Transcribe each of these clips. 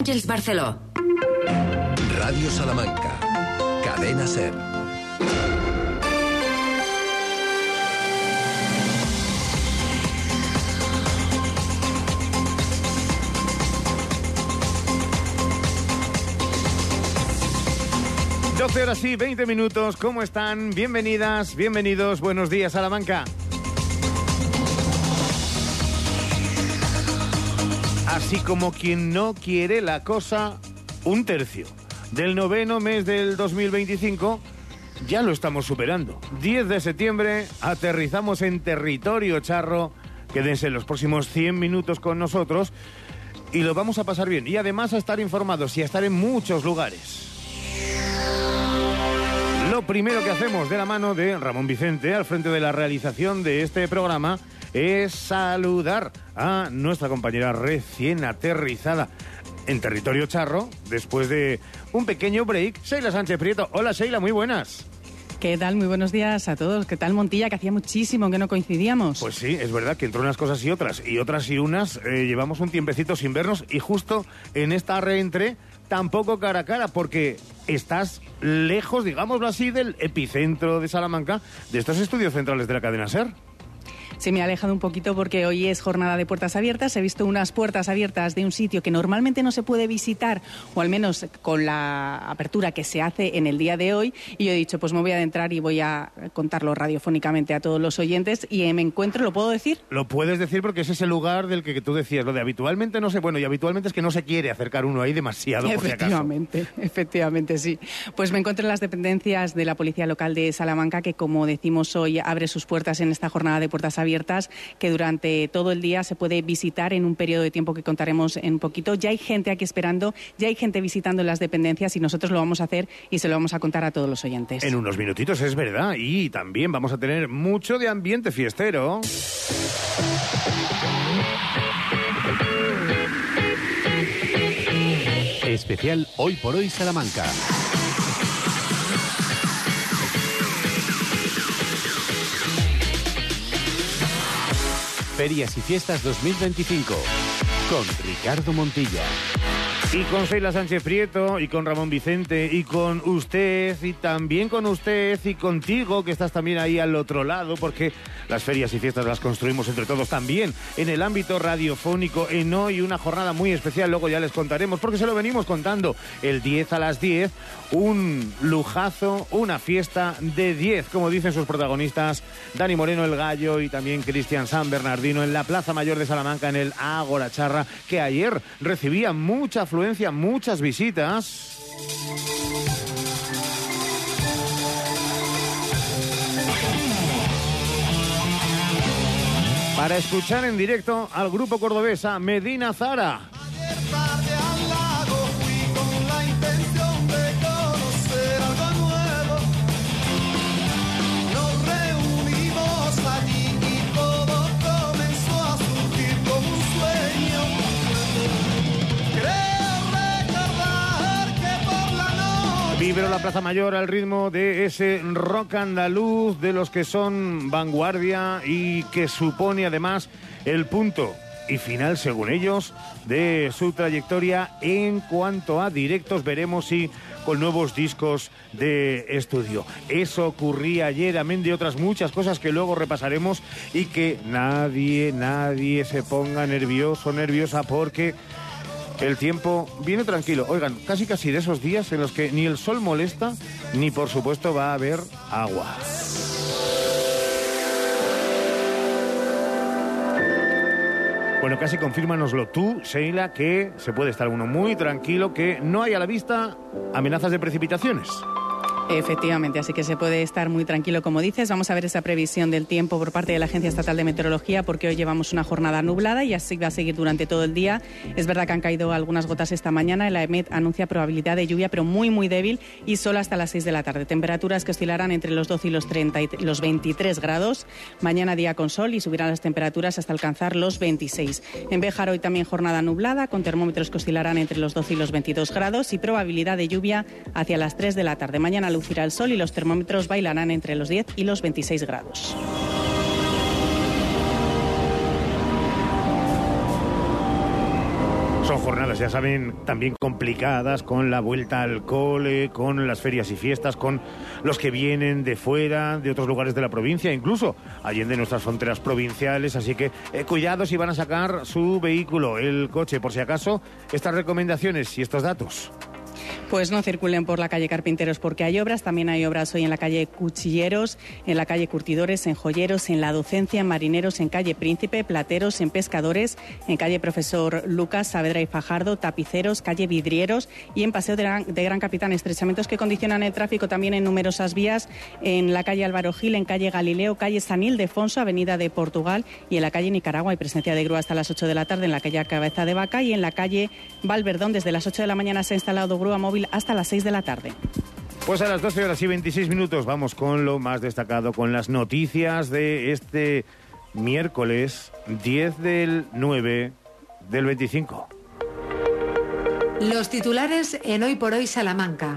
Àngels Barceló. Radio Salamanca. Cadena SER. Horas y 20 minutos, ¿cómo están? Bienvenidas, bienvenidos, buenos días, Salamanca. Así como quien no quiere la cosa, un tercio del noveno mes del 2025 ya lo estamos superando. 10 de septiembre, aterrizamos en territorio charro. Quédense los próximos 100 minutos con nosotros y lo vamos a pasar bien. Y además a estar informados y a estar en muchos lugares. Lo primero que hacemos de la mano de Ramón Vicente, al frente de la realización de este programa, es saludar a nuestra compañera recién aterrizada en territorio charro, después de un pequeño break, Sheila Sánchez Prieto. Hola, Sheila, muy buenas. ¿Qué tal? Muy buenos días a todos. ¿Qué tal, Montilla? Que hacía muchísimo que no coincidíamos. Pues sí, es verdad que entre unas cosas y otras y unas, llevamos un tiempecito sin vernos y justo en esta reentré tampoco cara a cara, porque estás lejos, digámoslo así, del epicentro de Salamanca, de estos estudios centrales de la cadena SER. Se me ha alejado un poquito porque hoy es jornada de puertas abiertas. He visto unas puertas abiertas de un sitio que normalmente no se puede visitar, o al menos con la apertura que se hace en el día de hoy. Y yo he dicho, pues me voy a adentrar y voy a contarlo radiofónicamente a todos los oyentes. Y me encuentro, ¿lo puedo decir? Lo puedes decir porque ese es el lugar del que tú decías. Lo de habitualmente no sé, bueno, y habitualmente es que no se quiere acercar uno ahí demasiado, por si acaso. Efectivamente, sí. Pues me encuentro en las dependencias de la Policía Local de Salamanca, que como decimos hoy, abre sus puertas en esta jornada de puertas abiertas, que durante todo el día se puede visitar en un periodo de tiempo que contaremos en poquito. Ya hay gente aquí esperando, ya hay gente visitando las dependencias y nosotros lo vamos a hacer y se lo vamos a contar a todos los oyentes. En unos minutitos, es verdad, y también vamos a tener mucho de ambiente fiestero. Especial Hoy por Hoy Salamanca. Ferias y Fiestas 2025 con Ricardo Montilla. Y con Sheila Sánchez Prieto, y con Ramón Vicente, y con usted, y también con usted, y contigo, que estás también ahí al otro lado, porque las ferias y fiestas las construimos entre todos también en el ámbito radiofónico, en hoy una jornada muy especial, luego ya les contaremos, porque se lo venimos contando, el 10 a las 10, un lujazo, una fiesta de 10, como dicen sus protagonistas, Dani Moreno el Gallo y también Cristian San Bernardino, en la Plaza Mayor de Salamanca, en el Ágora Charra, que ayer recibía mucha afluencia, muchas visitas. Para escuchar en directo al grupo cordobés Medina Zara. Vibra la Plaza Mayor al ritmo de ese rock andaluz de los que son vanguardia y que supone además el punto y final, según ellos, de su trayectoria en cuanto a directos. Veremos si con nuevos discos de estudio. Eso ocurría ayer, amén de otras muchas cosas que luego repasaremos, y que nadie se ponga nervioso, nerviosa, porque el tiempo viene tranquilo. Oigan, casi de esos días en los que ni el sol molesta, ni por supuesto va a haber agua. Bueno, casi confírmanoslo tú, Sheila, que se puede estar uno muy tranquilo, que no hay a la vista amenazas de precipitaciones. Efectivamente, así que se puede estar muy tranquilo, como dices. Vamos a ver esa previsión del tiempo por parte de la Agencia Estatal de Meteorología, porque hoy llevamos una jornada nublada y así va a seguir durante todo el día. Es verdad que han caído algunas gotas esta mañana. La EMET anuncia probabilidad de lluvia, pero muy débil, y solo hasta las 6 de la tarde. Temperaturas que oscilarán entre los 12 y los 23 grados. Mañana día con sol y subirán las temperaturas hasta alcanzar los 26. En Béjar hoy también jornada nublada, con termómetros que oscilarán entre los 12 y los 22 grados y probabilidad de lluvia hacia las 3 de la tarde. Mañana lucirá el sol y los termómetros bailarán entre los 10 y los 26 grados. Son jornadas, ya saben, también complicadas, con la vuelta al cole, con las ferias y fiestas, con los que vienen de fuera, de otros lugares de la provincia, incluso allende nuestras fronteras provinciales. Así que cuidado si van a sacar su vehículo, el coche, por si acaso, estas recomendaciones y estos datos. Pues no circulen por la calle Carpinteros porque hay obras. También hay obras hoy en la calle Cuchilleros, en la calle Curtidores, en Joyeros, en la Docencia, en Marineros, en calle Príncipe, Plateros, en Pescadores, en calle Profesor Lucas, Saavedra y Fajardo, Tapiceros, calle Vidrieros y en Paseo de Gran Capitán. Estrechamientos que condicionan el tráfico también en numerosas vías, en la calle Álvaro Gil, en calle Galileo, calle San Ildefonso, avenida de Portugal y en la calle Nicaragua. Hay presencia de grúa hasta las 8 de la tarde en la calle Cabeza de Vaca y en la calle Valverdón desde las 8 de la mañana se ha instalado grúa móvil hasta las 6 de la tarde. Pues a las 12 horas y 26 minutos vamos con lo más destacado, con las noticias de este miércoles 10 del 9 del 25. Los titulares en Hoy por Hoy Salamanca.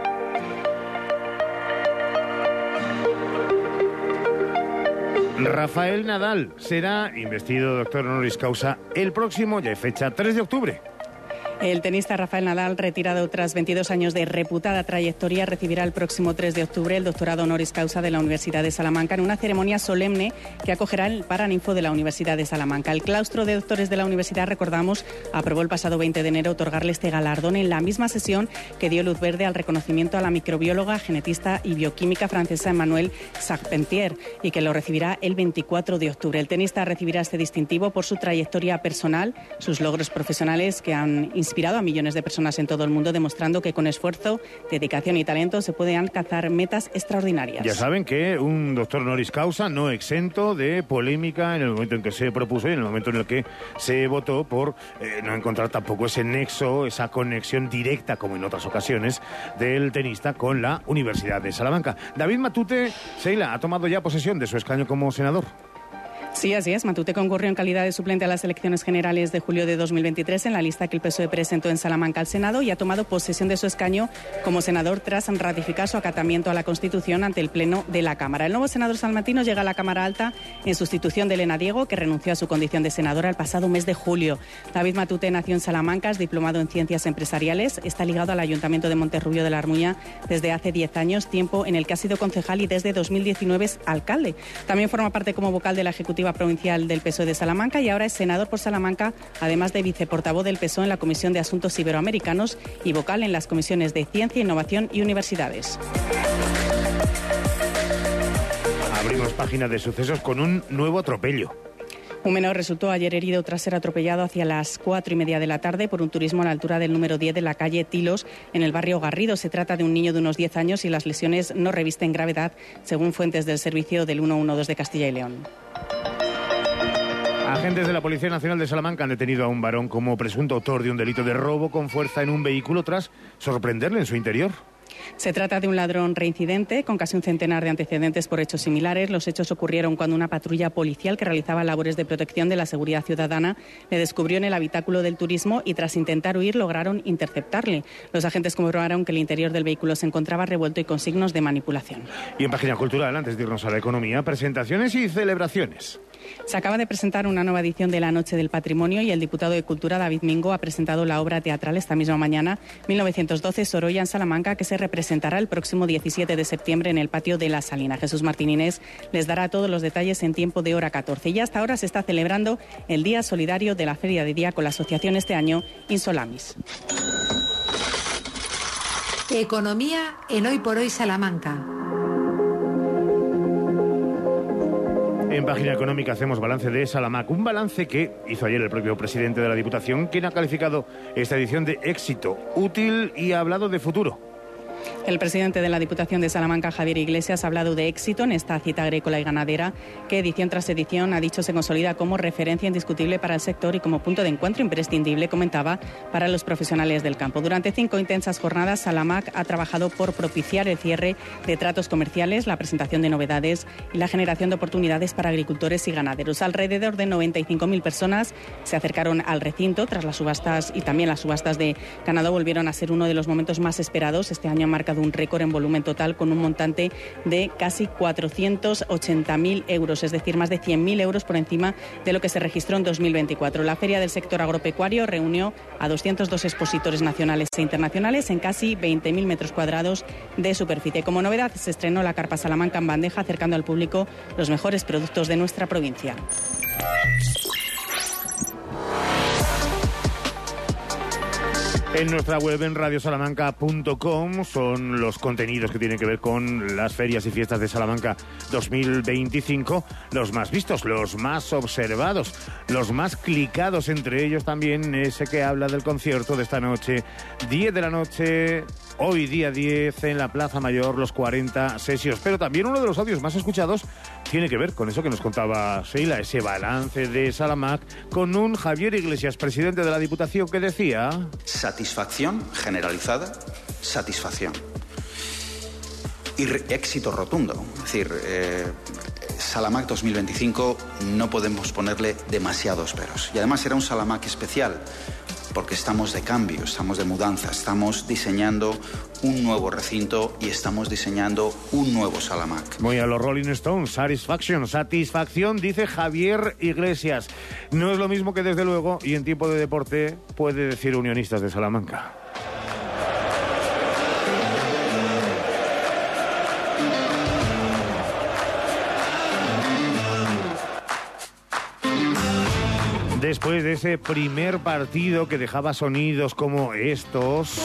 Rafael Nadal será investido doctor honoris causa el próximo, ya hay fecha, 3 de octubre. El tenista Rafael Nadal, retirado tras 22 años de reputada trayectoria, recibirá el próximo 3 de octubre el doctorado honoris causa de la Universidad de Salamanca en una ceremonia solemne que acogerá el Paraninfo de la Universidad de Salamanca. El claustro de doctores de la universidad, recordamos, aprobó el pasado 20 de enero otorgarle este galardón en la misma sesión que dio luz verde al reconocimiento a la microbióloga, genetista y bioquímica francesa Emmanuelle Charpentier y que lo recibirá el 24 de octubre. El tenista recibirá este distintivo por su trayectoria personal, sus logros profesionales que han inspirado a millones de personas en todo el mundo, demostrando que con esfuerzo, dedicación y talento se pueden alcanzar metas extraordinarias. Ya saben que un doctor honoris causa no exento de polémica en el momento en que se propuso y en el momento en el que se votó por no encontrar tampoco ese nexo, esa conexión directa, como en otras ocasiones, del tenista con la Universidad de Salamanca. David Matute, Seila, ha tomado ya posesión de su escaño como senador. Sí, así es. Matute concurrió en calidad de suplente a las elecciones generales de julio de 2023 en la lista que el PSOE presentó en Salamanca al Senado y ha tomado posesión de su escaño como senador tras ratificar su acatamiento a la Constitución ante el Pleno de la Cámara. El nuevo senador salmantino llega a la Cámara Alta en sustitución de Elena Diego, que renunció a su condición de senadora el pasado mes de julio. David Matute nació en Salamanca, es diplomado en Ciencias Empresariales, está ligado al Ayuntamiento de Monterrubio de la Armuña desde hace 10 años, tiempo en el que ha sido concejal y desde 2019 es alcalde. También forma parte como vocal de la Ejecutiva Provincial del PSOE de Salamanca y ahora es senador por Salamanca, además de viceportavoz del PSOE en la Comisión de Asuntos Iberoamericanos y vocal en las comisiones de Ciencia, Innovación y Universidades. Abrimos página de sucesos con un nuevo atropello. Un menor resultó ayer herido tras ser atropellado hacia las 4:30 de la tarde por un turismo a la altura del número 10 de la calle Tilos, en el barrio Garrido. Se trata de un niño de unos 10 años y las lesiones no revisten gravedad, según fuentes del servicio del 112 de Castilla y León. Agentes de la Policía Nacional de Salamanca han detenido a un varón como presunto autor de un delito de robo con fuerza en un vehículo tras sorprenderle en su interior. Se trata de un ladrón reincidente con casi un centenar de antecedentes por hechos similares. Los hechos ocurrieron cuando una patrulla policial que realizaba labores de protección de la seguridad ciudadana le descubrió en el habitáculo del turismo y tras intentar huir lograron interceptarle. Los agentes comprobaron que el interior del vehículo se encontraba revuelto y con signos de manipulación. Y en página cultural, antes de irnos a la economía, presentaciones y celebraciones. Se acaba de presentar una nueva edición de la Noche del Patrimonio y el diputado de Cultura, David Mingo, ha presentado la obra teatral esta misma mañana, 1912, Sorolla en Salamanca, que se representará el próximo 17 de septiembre en el patio de La Salina. Jesús Martín Inés les dará todos los detalles en tiempo de hora 14. Y hasta ahora se está celebrando el Día Solidario de la Feria de Día con la asociación este año Insolamis. Economía en Hoy por Hoy Salamanca. En página económica hacemos balance de Salamanca, un balance que hizo ayer el propio presidente de la Diputación, quien ha calificado esta edición de éxito, útil y ha hablado de futuro. El presidente de la Diputación de Salamanca, Javier Iglesias, ha hablado de éxito en esta cita agrícola y ganadera que edición tras edición ha dicho se consolida como referencia indiscutible para el sector y como punto de encuentro imprescindible, comentaba, para los profesionales del campo. Durante 5 intensas jornadas, Salamac ha trabajado por propiciar el cierre de tratos comerciales, la presentación de novedades y la generación de oportunidades para agricultores y ganaderos. Alrededor de 95.000 personas se acercaron al recinto tras las subastas y también las subastas de ganado volvieron a ser uno de los momentos más esperados. Este año han marcado un récord en volumen total con un montante de casi 480.000 euros, es decir, más de 100.000 euros por encima de lo que se registró en 2024. La Feria del Sector Agropecuario reunió a 202 expositores nacionales e internacionales en casi 20.000 metros cuadrados de superficie. Como novedad, se estrenó la carpa Salamanca en bandeja, acercando al público los mejores productos de nuestra provincia. En nuestra web, en radiosalamanca.com, son los contenidos que tienen que ver con las ferias y fiestas de Salamanca 2025, los más vistos, los más observados, los más clicados, entre ellos también ese que habla del concierto de esta noche, 10 de la noche, hoy día 10, en la Plaza Mayor, los 40 Sesios. Pero también uno de los audios más escuchados tiene que ver con eso que nos contaba Sheila, ese balance de Salamac, con un Javier Iglesias, presidente de la Diputación, que decía: satisfacción generalizada, satisfacción. Y éxito rotundo. Es decir, Salamac 2025 no podemos ponerle demasiados peros. Y además era un Salamac especial, porque estamos de cambio, estamos de mudanza, estamos diseñando un nuevo recinto y estamos diseñando un nuevo Salamac. Voy a los Rolling Stones, satisfacción, dice Javier Iglesias. No es lo mismo que, desde luego, y en tiempo de deporte, puede decir Unionistas de Salamanca. Después de ese primer partido que dejaba sonidos como estos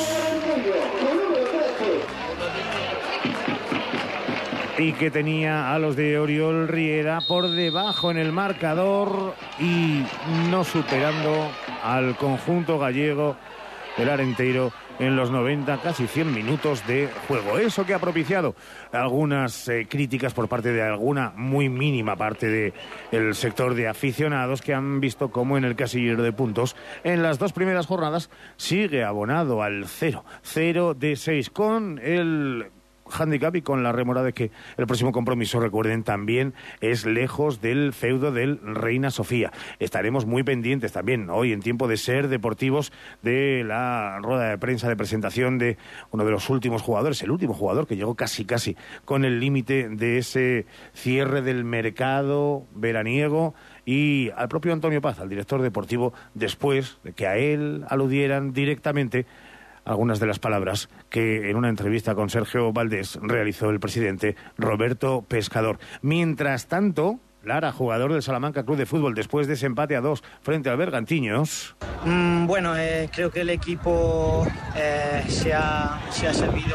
y que tenía a los de Oriol Riera por debajo en el marcador y no superando al conjunto gallego del Arenteiro en los 90, casi 100 minutos de juego. Eso que ha propiciado algunas críticas por parte de alguna muy mínima parte del sector de aficionados, que han visto cómo en el casillero de puntos en las dos primeras jornadas sigue abonado al 0 de 6, con el handicap y con la remora de que el próximo compromiso, recuerden, también es lejos del feudo del Reina Sofía. Estaremos muy pendientes también hoy, en tiempo de Ser Deportivos, de la rueda de prensa de presentación de uno de los últimos jugadores, el último jugador que llegó casi con el límite de ese cierre del mercado veraniego, y al propio Antonio Paz, al director deportivo, después de que a él aludieran directamente algunas de las palabras que en una entrevista con Sergio Valdés realizó el presidente Roberto Pescador. Mientras tanto, Lara, jugador del Salamanca Club de Fútbol, después de ese empate a 2 frente al Bergantiños. Bueno, creo que el equipo se ha sabido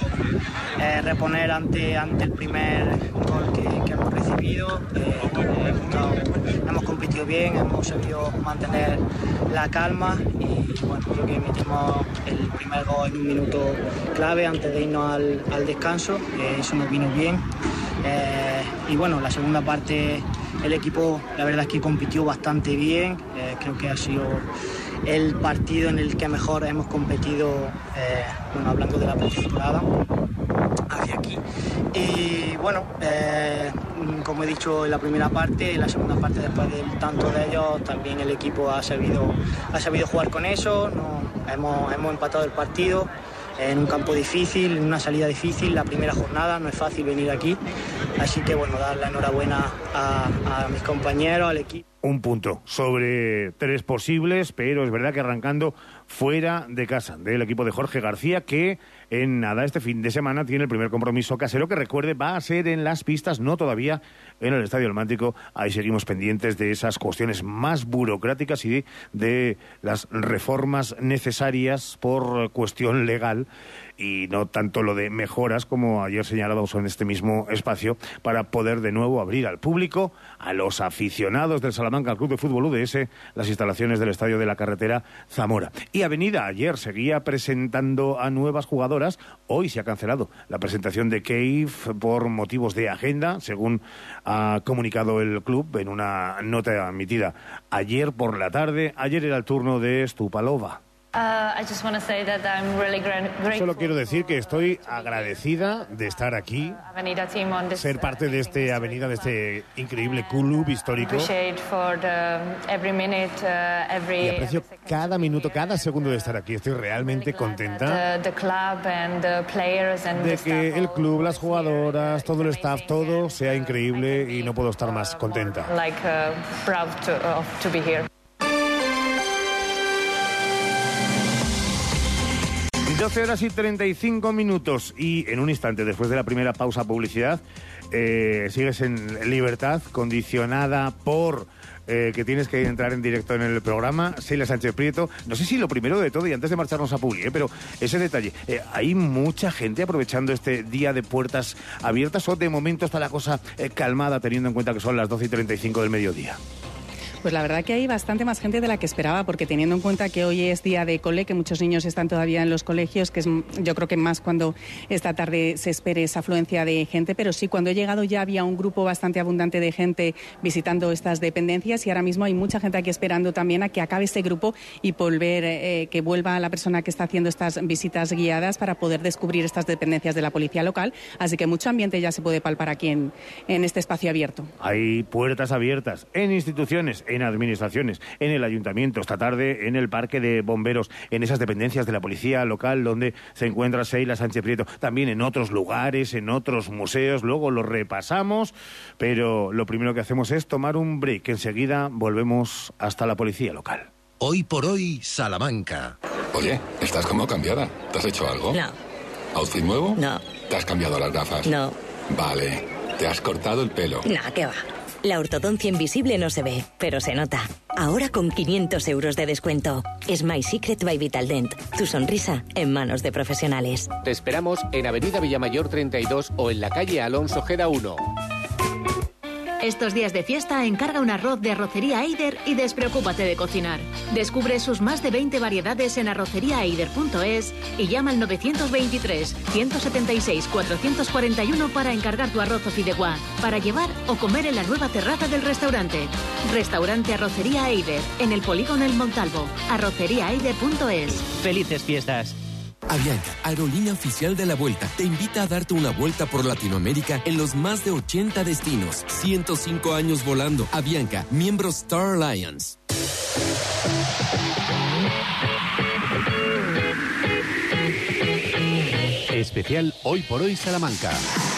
reponer ante el primer gol que hemos recibido. Hemos competido bien, hemos sabido mantener la calma y bueno, creo que metimos el primer gol en un minuto clave antes de irnos al descanso. Eso nos vino bien. Y bueno, la segunda parte el equipo, la verdad es que compitió bastante bien. Creo que ha sido el partido en el que mejor hemos competido, bueno, hablando de la pretemporada hacia aquí. Y bueno, como he dicho en la primera parte, en la segunda parte, después del tanto de ellos, también el equipo ha sabido jugar con eso. Hemos empatado el partido en un campo difícil, en una salida difícil, la primera jornada, no es fácil venir aquí, así que bueno, dar la enhorabuena a mis compañeros, al equipo. Un punto sobre 3 posibles, pero es verdad que arrancando fuera de casa del equipo de Jorge García, que en nada este fin de semana tiene el primer compromiso casero, que recuerde va a ser en Las Pistas, no todavía en el Estadio del Mántico. Ahí seguimos pendientes de esas cuestiones más burocráticas y de las reformas necesarias por cuestión legal, y no tanto lo de mejoras, como ayer señalábamos en este mismo espacio, para poder de nuevo abrir al público, a los aficionados del Salamanca Club de Fútbol UDS, las instalaciones del Estadio de la Carretera Zamora. Y Avenida ayer seguía presentando a nuevas jugadoras. Hoy se ha cancelado la presentación de Cave por motivos de agenda, según ha comunicado el club en una nota emitida ayer por la tarde. Ayer era el turno de Stupalova. Solo quiero decir que estoy agradecida de estar aquí, ser parte de esta avenida, de este increíble club histórico. Y aprecio cada minuto, cada segundo de estar aquí. Estoy realmente contenta de que el club, las jugadoras, todo el staff, todo sea increíble y no puedo estar más contenta. 12 horas y 35 minutos y en un instante, después de la primera pausa publicidad, sigues en libertad, condicionada por que tienes que entrar en directo en el programa. Sheila Sánchez Prieto, no sé si lo primero de todo, y antes de marcharnos a Publi, pero ese detalle, ¿hay mucha gente aprovechando este día de puertas abiertas o de momento está la cosa calmada teniendo en cuenta que son las 12 y 35 del mediodía? Pues la verdad que hay bastante más gente de la que esperaba, porque teniendo en cuenta que hoy es día de cole, que muchos niños están todavía en los colegios, que es yo creo que más cuando esta tarde se espere esa afluencia de gente, pero sí, cuando he llegado ya había un grupo bastante abundante de gente visitando estas dependencias y ahora mismo hay mucha gente aquí esperando también a que acabe este grupo y que vuelva la persona que está haciendo estas visitas guiadas para poder descubrir estas dependencias de la policía local, así que mucho ambiente ya se puede palpar aquí en este espacio abierto. Hay puertas abiertas en instituciones, en administraciones, en el ayuntamiento, esta tarde en el parque de bomberos, en esas dependencias de la policía local donde se encuentra Sheila Sánchez Prieto, también en otros lugares, en otros museos, luego lo repasamos, pero lo primero que hacemos es tomar un break, que enseguida volvemos hasta la policía local. Hoy por hoy, Salamanca. Oye, estás como cambiada. ¿Te has hecho algo? No. ¿Outfit nuevo? No. ¿Te has cambiado las gafas? No. Vale. ¿Te has cortado el pelo? No, ¿qué va? La ortodoncia invisible no se ve, pero se nota. Ahora con 500 euros de descuento. Smile Secret by Vitaldent. Tu sonrisa en manos de profesionales. Te esperamos en Avenida Villamayor 32 o en la calle Alonso Ojeda 1. Estos días de fiesta encarga un arroz de Arrocería Eider y despreocúpate de cocinar. Descubre sus más de 20 variedades en arroceriaeider.es y llama al 923-176-441 para encargar tu arroz o fideuá, para llevar o comer en la nueva terraza del restaurante. Restaurante Arrocería Eider, en el Polígono El Montalvo. arroceriaeider.es. ¡Felices fiestas! Avianca, aerolínea oficial de la Vuelta, te invita a darte una vuelta por Latinoamérica en los más de 80 destinos. 105 años volando. Avianca, miembro Star Alliance. Especial Hoy por Hoy Salamanca.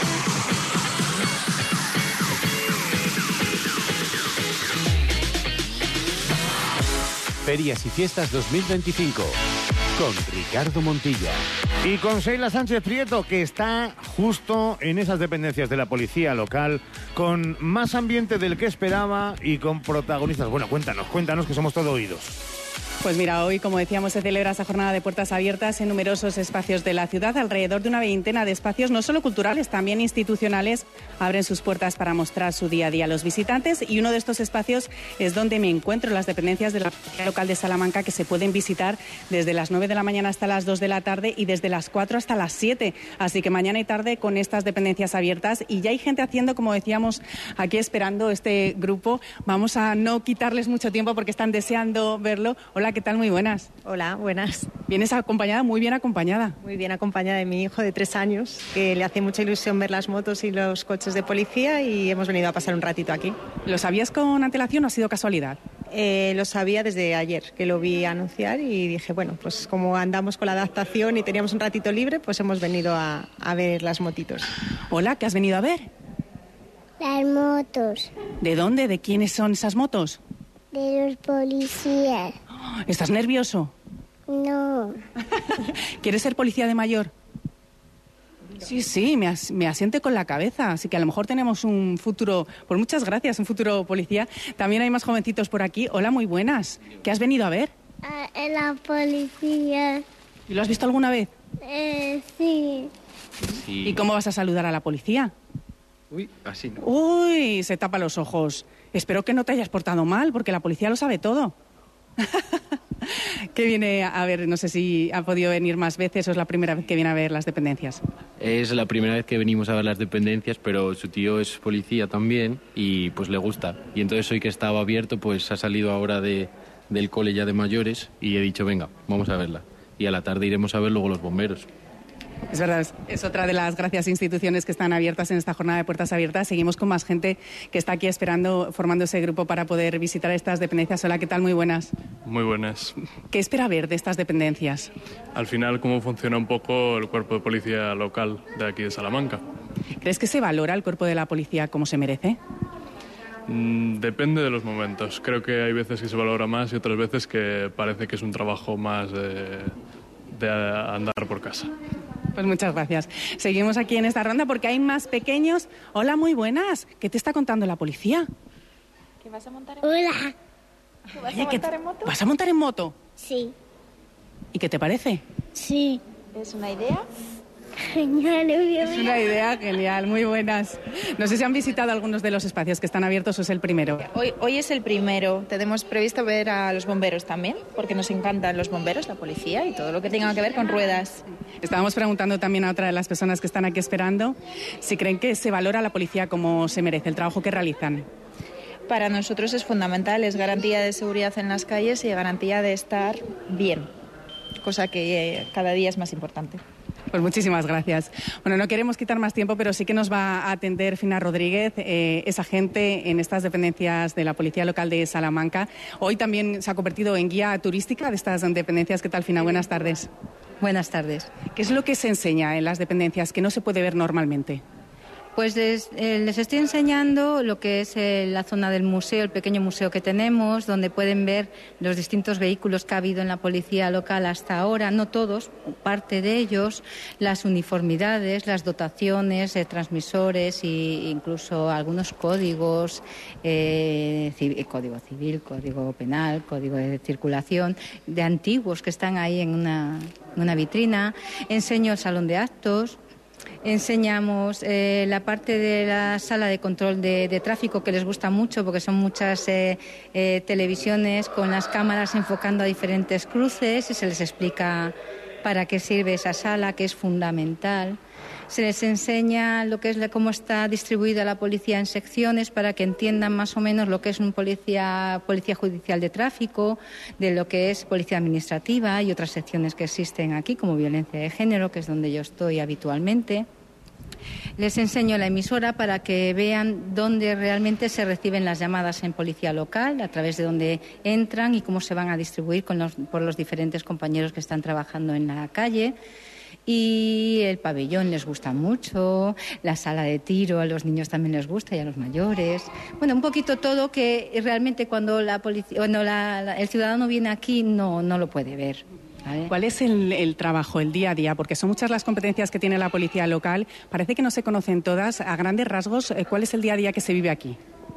Ferias y Fiestas 2025. Con Ricardo Montilla. Y con Sheila Sánchez Prieto, que está justo en esas dependencias de la policía local, con más ambiente del que esperaba y con protagonistas. Bueno, cuéntanos que somos todo oídos. Pues mira, hoy, como decíamos, se celebra esa jornada de puertas abiertas en numerosos espacios de la ciudad. Alrededor de una veintena de espacios, no solo culturales, también institucionales, abren sus puertas para mostrar su día a día a los visitantes. Y uno de estos espacios es donde me encuentro, las dependencias de la policía local de Salamanca, que se pueden visitar desde las 9 de la mañana hasta las 2 de la tarde y desde las 4 hasta las 7. Así que mañana y tarde con estas dependencias abiertas. Y ya hay gente haciendo, como decíamos, aquí esperando este grupo. Vamos a no quitarles mucho tiempo porque están deseando verlo. Hola, ¿qué tal? Muy buenas. Hola, buenas. ¿Vienes acompañada? Muy bien acompañada. Muy bien acompañada de mi hijo de 3 años, que le hace mucha ilusión ver las motos y los coches de policía y hemos venido a pasar un ratito aquí. ¿Lo sabías con antelación o ha sido casualidad? Lo sabía desde ayer, que lo vi anunciar y dije, bueno, pues como andamos con la adaptación y teníamos un ratito libre, pues hemos venido a ver las motitos. Hola, ¿qué has venido a ver? Las motos. ¿De dónde? ¿De quiénes son esas motos? De los policías. ¿Estás nervioso? No. ¿Quieres ser policía de mayor? Sí, me asiente con la cabeza. Así que a lo mejor tenemos un futuro, pues muchas gracias, un futuro policía. También hay más jovencitos por aquí. Hola, muy buenas. ¿Qué has venido a ver? La policía. ¿Y lo has visto alguna vez? Sí. ¿Y cómo vas a saludar a la policía? Uy, así no. Uy, se tapa los ojos. Espero que no te hayas portado mal, porque la policía lo sabe todo. ¿Qué viene a ver? No sé si ha podido venir más veces o es la primera vez que viene a ver las dependencias. Es la primera vez que venimos a ver las dependencias, pero su tío es policía también y pues le gusta. Y entonces hoy que estaba abierto, pues ha salido ahora de del cole ya de mayores y he dicho, venga, vamos a verla. Y a la tarde iremos a ver luego los bomberos. Es verdad, es otra de las gracias instituciones que están abiertas en esta jornada de puertas abiertas. Seguimos con más gente que está aquí esperando, formando ese grupo para poder visitar estas dependencias. Hola, ¿qué tal? Muy buenas. Muy buenas. ¿Qué espera ver de estas dependencias? Al final, cómo funciona un poco el cuerpo de policía local de aquí de Salamanca. ¿Crees que se valora el cuerpo de la policía como se merece? Depende de los momentos. Creo que hay veces que se valora más y otras veces que parece que es un trabajo más de andar por casa. Pues muchas gracias. Seguimos aquí en esta ronda porque hay más pequeños. Hola, muy buenas. ¿Qué te está contando la policía? ¿Que vas a montar en moto? Hola. ¿Vas a montar en moto? ¿Vas a montar en moto? Sí. ¿Y qué te parece? Sí. ¿Es una idea? Genial, es una idea genial, muy buenas. No sé si han visitado algunos de los espacios que están abiertos o es el primero. Hoy es el primero. Tenemos previsto ver a los bomberos también, porque nos encantan los bomberos, la policía y todo lo que tenga que ver con ruedas. Estábamos preguntando también a otra de las personas que están aquí esperando si creen que se valora a la policía como se merece, el trabajo que realizan. Para nosotros es fundamental, es garantía de seguridad en las calles y garantía de estar bien, cosa que cada día es más importante. Pues muchísimas gracias. Bueno, no queremos quitar más tiempo, pero sí que nos va a atender Fina Rodríguez, es agente en estas dependencias de la Policía Local de Salamanca. Hoy también se ha convertido en guía turística de estas dependencias. ¿Qué tal, Fina? Buenas tardes. Buenas tardes. ¿Qué es lo que se enseña en las dependencias que no se puede ver normalmente? Pues les estoy enseñando lo que es la zona del museo, el pequeño museo que tenemos, donde pueden ver los distintos vehículos que ha habido en la policía local hasta ahora, no todos, parte de ellos, las uniformidades, las dotaciones, transmisores e incluso algunos códigos, código civil, código penal, código de circulación, de antiguos que están ahí en una vitrina. Enseño el salón de actos. Enseñamos la parte de la sala de control de tráfico, que les gusta mucho porque son muchas televisiones con las cámaras enfocando a diferentes cruces y se les explica para qué sirve esa sala, que es fundamental. Se les enseña lo que es cómo está distribuida la policía en secciones para que entiendan más o menos lo que es un policía judicial de tráfico, de lo que es policía administrativa y otras secciones que existen aquí, como violencia de género, que es donde yo estoy habitualmente. Les enseño la emisora para que vean dónde realmente se reciben las llamadas en policía local, a través de dónde entran y cómo se van a distribuir por los diferentes compañeros que están trabajando en la calle. Y el pabellón les gusta mucho, la sala de tiro a los niños también les gusta y a los mayores. Bueno, un poquito todo que realmente cuando el ciudadano viene aquí no lo puede ver. ¿Vale? ¿Cuál es el trabajo, el día a día? Porque son muchas las competencias que tiene la policía local. Parece que no se conocen todas. A grandes rasgos, ¿cuál es el día a día que se vive aquí?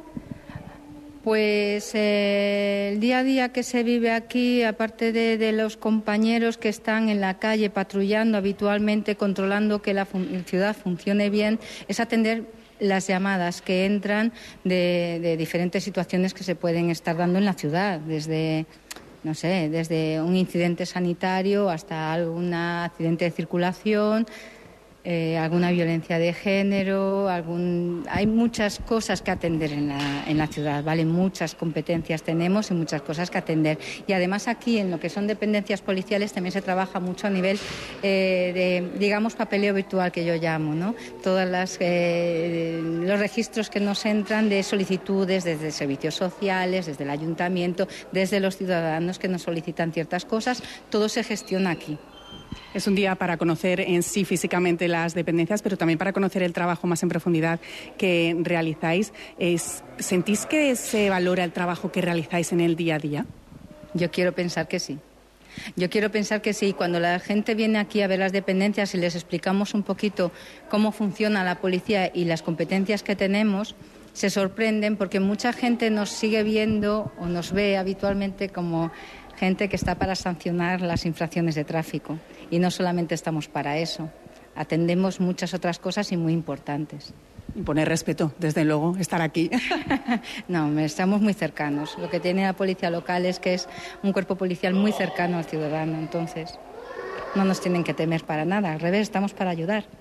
Pues el día a día que se vive aquí, aparte de los compañeros que están en la calle patrullando habitualmente, controlando que la ciudad funcione bien, es atender las llamadas que entran de diferentes situaciones que se pueden estar dando en la ciudad, desde un incidente sanitario hasta algún accidente de circulación, alguna violencia de género, hay muchas cosas que atender en la ciudad, ¿vale? Muchas competencias tenemos y muchas cosas que atender. Y además aquí, en lo que son dependencias policiales, también se trabaja mucho a nivel papeleo virtual, que yo llamo, ¿no? Todos los registros que nos entran de solicitudes desde servicios sociales, desde el ayuntamiento, desde los ciudadanos que nos solicitan ciertas cosas, todo se gestiona aquí. Es un día para conocer en sí físicamente las dependencias, pero también para conocer el trabajo más en profundidad que realizáis. ¿Sentís que se valora el trabajo que realizáis en el día a día? Yo quiero pensar que sí. Cuando la gente viene aquí a ver las dependencias y les explicamos un poquito cómo funciona la policía y las competencias que tenemos, se sorprenden porque mucha gente nos sigue viendo o nos ve habitualmente como gente que está para sancionar las infracciones de tráfico. Y no solamente estamos para eso, atendemos muchas otras cosas y muy importantes. Y poner respeto, desde luego, estar aquí. No, estamos muy cercanos. Lo que tiene la policía local es que es un cuerpo policial muy cercano al ciudadano, entonces no nos tienen que temer para nada, al revés, estamos para ayudar.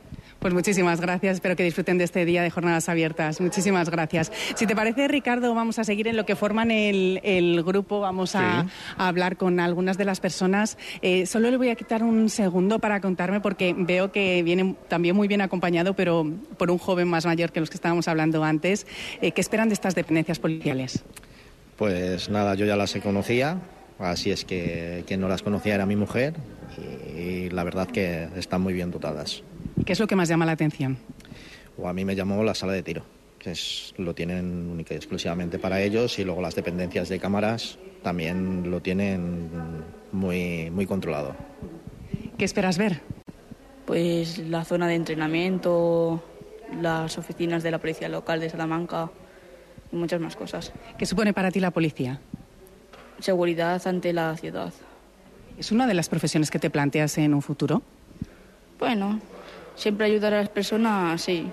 Pues muchísimas gracias, espero que disfruten de este día de jornadas abiertas. Muchísimas gracias. Si te parece, Ricardo, vamos a seguir en lo que forman el grupo, vamos a hablar con algunas de las personas. Solo le voy a quitar un segundo para contarme, porque veo que viene también muy bien acompañado, pero por un joven más mayor que los que estábamos hablando antes. ¿Qué esperan de estas dependencias policiales? Pues nada, yo ya las conocía, así es que quien no las conocía era mi mujer y la verdad que están muy bien dotadas. ¿Qué es lo que más llama la atención? O a mí me llamó la sala de tiro, que lo tienen única y exclusivamente para ellos, y luego las dependencias de cámaras también lo tienen muy, muy controlado. ¿Qué esperas ver? Pues la zona de entrenamiento, las oficinas de la policía local de Salamanca y muchas más cosas. ¿Qué supone para ti la policía? Seguridad ante la ciudad. ¿Es una de las profesiones que te planteas en un futuro? Bueno, siempre ayudar a las personas, sí.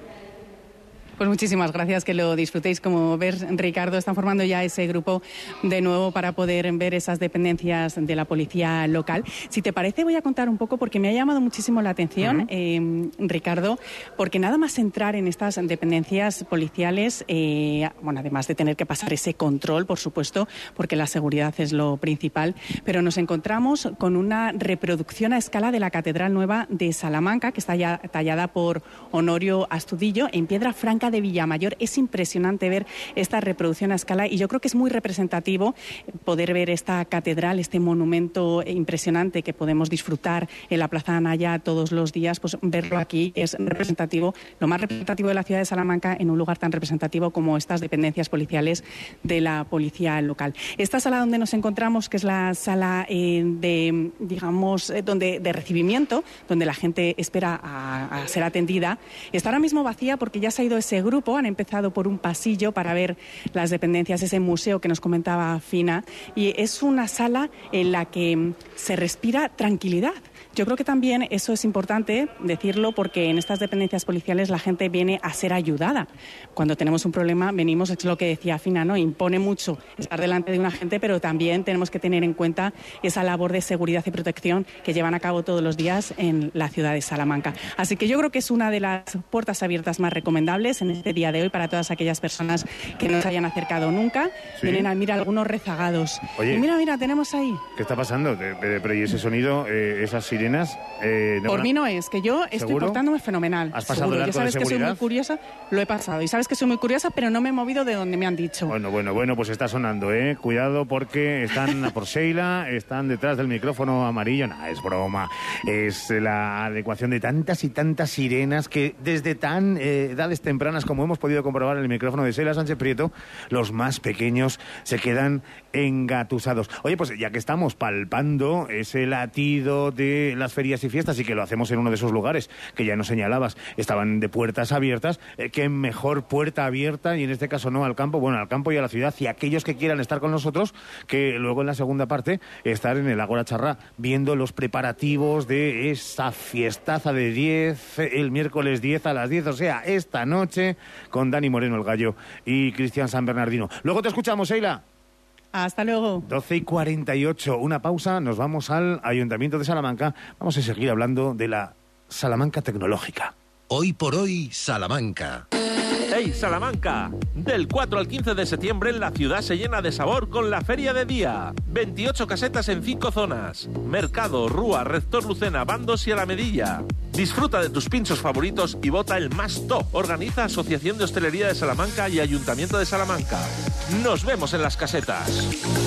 Pues muchísimas gracias, que lo disfrutéis. Como ves, Ricardo, están formando ya ese grupo de nuevo para poder ver esas dependencias de la policía local. Si te parece, voy a contar un poco, porque me ha llamado muchísimo la atención, Ricardo, porque nada más entrar en estas dependencias policiales, bueno, además de tener que pasar ese control, por supuesto, porque la seguridad es lo principal, pero nos encontramos con una reproducción a escala de la Catedral Nueva de Salamanca, que está ya tallada por Honorio Astudillo en piedra franca de Villamayor. Es impresionante ver esta reproducción a escala, y yo creo que es muy representativo poder ver esta catedral, este monumento impresionante que podemos disfrutar en la Plaza Anaya todos los días. Pues verlo aquí es representativo, lo más representativo de la ciudad de Salamanca, en un lugar tan representativo como estas dependencias policiales de la policía local. Esta sala donde nos encontramos, que es la sala de, digamos, de recibimiento, donde la gente espera a ser atendida, está ahora mismo vacía porque ya se ha ido ese grupo. Han empezado por un pasillo para ver las dependencias, ese museo que nos comentaba Fina, y es una sala en la que se respira tranquilidad. Yo creo que también eso es importante decirlo, porque en estas dependencias policiales la gente viene a ser ayudada. Cuando tenemos un problema venimos, es lo que decía Fina, ¿no? Impone mucho estar delante de un agente, pero también tenemos que tener en cuenta esa labor de seguridad y protección que llevan a cabo todos los días en la ciudad de Salamanca. Así que yo creo que es una de las puertas abiertas más recomendables en este día de hoy para todas aquellas personas que no se hayan acercado nunca. ¿Sí? Vienen a mirar algunos rezagados. Oye, y mira, tenemos ahí. ¿Qué está pasando? Pero ¿y ese sonido, esas sirenas? Por mí no es, que yo estoy portándome fenomenal. ¿Has pasado el arco ya sabes de que soy seguridad? muy curiosa, lo he pasado. Y sabes que soy muy curiosa, pero no me he movido de donde me han dicho. Bueno, pues está sonando, ¿eh? Cuidado, porque están por Sheila, están detrás del micrófono amarillo. No, es broma. Es la adecuación de tantas y tantas sirenas que desde tan edades tempranas, como hemos podido comprobar en el micrófono de Sheila Sánchez Prieto, los más pequeños se quedan engatusados. Oye, pues ya que estamos palpando ese latido de las ferias y fiestas, y que lo hacemos en uno de esos lugares que ya nos señalabas, estaban de puertas abiertas, qué mejor puerta abierta, y en este caso no al campo, bueno, al campo y a la ciudad, y aquellos que quieran estar con nosotros, que luego en la segunda parte estar en el Ágora Charrá, viendo los preparativos de esa fiestaza de 10, el miércoles 10 a las 10, o sea, esta noche, con Dani Moreno el Gallo y Cristian San Bernardino. Luego te escuchamos, Sheila. Hasta luego. 12:48, una pausa, nos vamos al Ayuntamiento de Salamanca. Vamos a seguir hablando de la Salamanca tecnológica. Hoy por hoy, Salamanca. ¡Hey, Salamanca! Del 4 al 15 de septiembre la ciudad se llena de sabor con la Feria de Día. 28 casetas en 5 zonas. Mercado, Rúa, Rector Lucena, Bandos y Alamedilla. Disfruta de tus pinchos favoritos y vota el más top. Organiza Asociación de Hostelería de Salamanca y Ayuntamiento de Salamanca. Nos vemos en las casetas.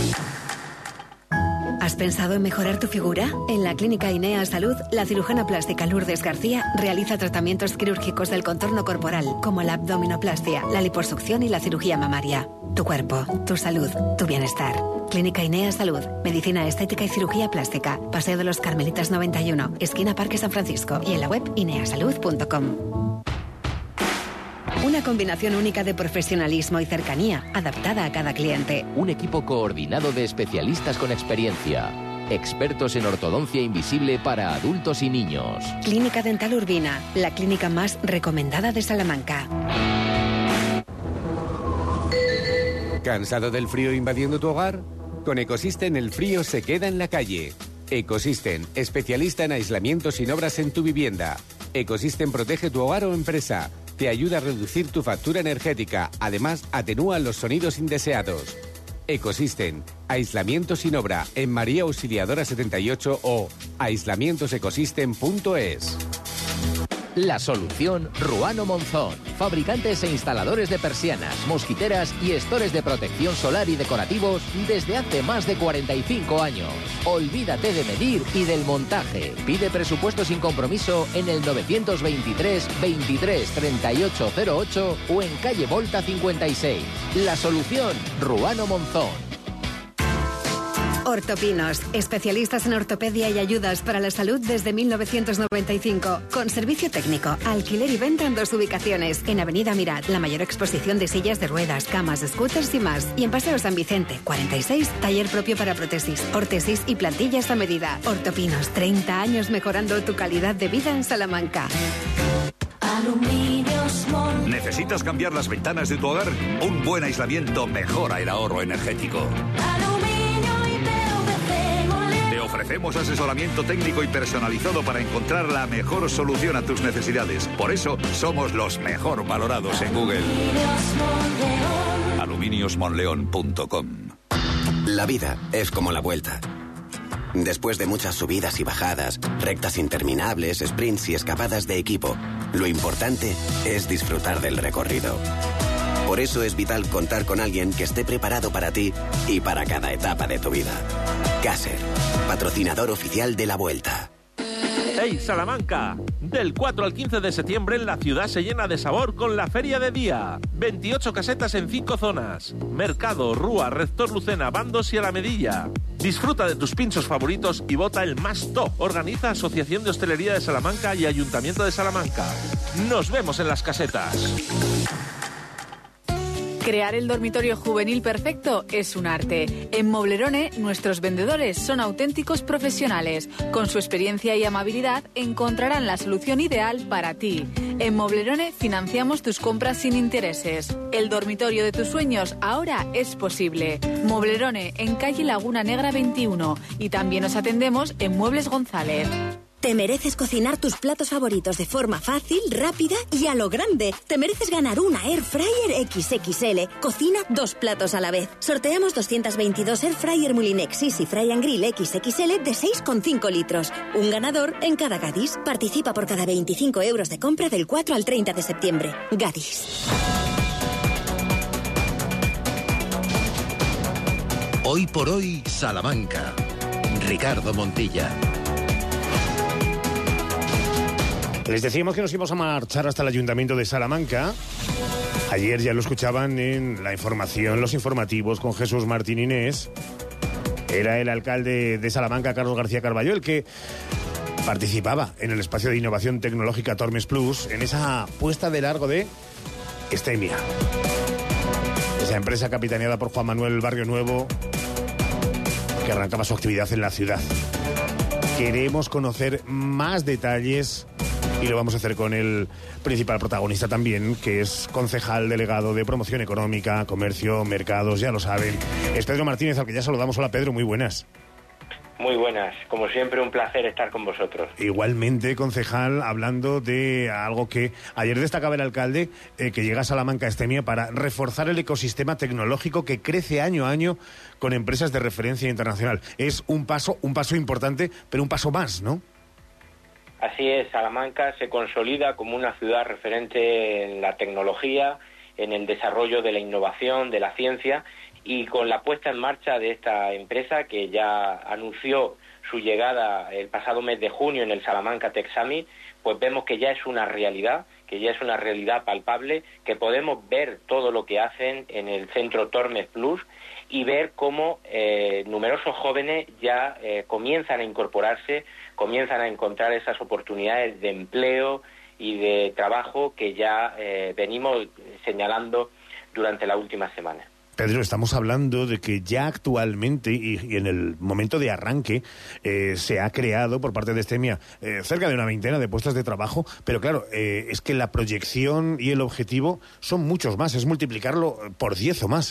¿Has pensado en mejorar tu figura? En la Clínica INEA Salud, la cirujana plástica Lourdes García realiza tratamientos quirúrgicos del contorno corporal, como la abdominoplastia, la liposucción y la cirugía mamaria. Tu cuerpo, tu salud, tu bienestar. Clínica INEA Salud, medicina estética y cirugía plástica. Paseo de los Carmelitas 91, esquina Parque San Francisco, y en la web ineasalud.com. Una combinación única de profesionalismo y cercanía, adaptada a cada cliente. Un equipo coordinado de especialistas con experiencia. Expertos en ortodoncia invisible para adultos y niños. Clínica Dental Urbina, la clínica más recomendada de Salamanca. ¿Cansado del frío invadiendo tu hogar? Con Ecosystem el frío se queda en la calle. Ecosystem, especialista en aislamiento sin obras en tu vivienda. Ecosystem protege tu hogar o empresa. Te ayuda a reducir tu factura energética. Además, atenúa los sonidos indeseados. Ecosystem, aislamiento sin obra en María Auxiliadora 78 o aislamientosecosystem.es. La solución Ruano Monzón. Fabricantes e instaladores de persianas, mosquiteras y estores de protección solar y decorativos desde hace más de 45 años. Olvídate de medir y del montaje. Pide presupuesto sin compromiso en el 923 23 3808 o en calle Volta 56. La solución Ruano Monzón. Ortopinos, especialistas en ortopedia y ayudas para la salud desde 1995, con servicio técnico, alquiler y venta en 2 ubicaciones, en Avenida Mirad, la mayor exposición de sillas de ruedas, camas, scooters y más, y en Paseo San Vicente, 46, taller propio para prótesis, órtesis y plantillas a medida. Ortopinos, 30 años mejorando tu calidad de vida en Salamanca. ¿Necesitas cambiar las ventanas de tu hogar? Un buen aislamiento mejora el ahorro energético. Te ofrecemos asesoramiento técnico y personalizado para encontrar la mejor solución a tus necesidades. Por eso, somos los mejor valorados en Google. aluminiosmonleón.com. La vida es como la vuelta. Después de muchas subidas y bajadas, rectas interminables, sprints y escapadas de equipo, lo importante es disfrutar del recorrido. Por eso es vital contar con alguien que esté preparado para ti y para cada etapa de tu vida. Caser, patrocinador oficial de la Vuelta. ¡Hey, Salamanca! Del 4 al 15 de septiembre la ciudad se llena de sabor con la Feria de Día. 28 casetas en 5 zonas. Mercado, Rúa, Rector Lucena, Bandos y Alamedilla. Disfruta de tus pinchos favoritos y vota el más top. Organiza Asociación de Hostelería de Salamanca y Ayuntamiento de Salamanca. Nos vemos en las casetas. Crear el dormitorio juvenil perfecto es un arte. En Moblerone, nuestros vendedores son auténticos profesionales. Con su experiencia y amabilidad, encontrarán la solución ideal para ti. En Moblerone financiamos tus compras sin intereses. El dormitorio de tus sueños ahora es posible. Moblerone, en calle Laguna Negra 21. Y también nos atendemos en Muebles González. Te mereces cocinar tus platos favoritos de forma fácil, rápida y a lo grande. Te mereces ganar una Air Fryer XXL. Cocina 2 platos a la vez. Sorteamos 222 Air Fryer Mulinex Easy Fry and Grill XXL de 6,5 litros. Un ganador en cada Gadis. Participa por cada 25 euros de compra del 4 al 30 de septiembre. Gadis. Hoy por hoy, Salamanca. Ricardo Montilla. Les decíamos que nos íbamos a marchar hasta el Ayuntamiento de Salamanca. Ayer ya lo escuchaban en la información, los informativos con Jesús Martín Inés. Era el alcalde de Salamanca, Carlos García Carballo, el que participaba en el espacio de innovación tecnológica Tormes Plus, en esa puesta de largo de Estemia. Esa empresa capitaneada por Juan Manuel Barrio Nuevo, que arrancaba su actividad en la ciudad. Queremos conocer más detalles y lo vamos a hacer con el principal protagonista también, que es concejal delegado de Promoción Económica, Comercio, Mercados, ya lo saben. Es Pedro Martínez, al que ya saludamos. Hola, Pedro, muy buenas. Muy buenas, como siempre un placer estar con vosotros. Igualmente, concejal, hablando de algo que ayer destacaba el alcalde, que llega a Salamanca Estemia para reforzar el ecosistema tecnológico que crece año a año con empresas de referencia internacional. Es un paso importante, pero un paso más, ¿no? Así es, Salamanca se consolida como una ciudad referente en la tecnología, en el desarrollo de la innovación, de la ciencia, y con la puesta en marcha de esta empresa que ya anunció su llegada el pasado mes de junio en el Salamanca Tech Summit, pues vemos que ya es una realidad, palpable, que podemos ver todo lo que hacen en el centro Tormes Plus y ver cómo numerosos jóvenes ya comienzan a incorporarse, comienzan a encontrar esas oportunidades de empleo y de trabajo que ya venimos señalando durante la última semana. Pedro, estamos hablando de que ya actualmente y en el momento de arranque se ha creado por parte de Estemia cerca de una veintena de puestos de trabajo, pero claro, es que la proyección y el objetivo son muchos más, es multiplicarlo por 10 o más.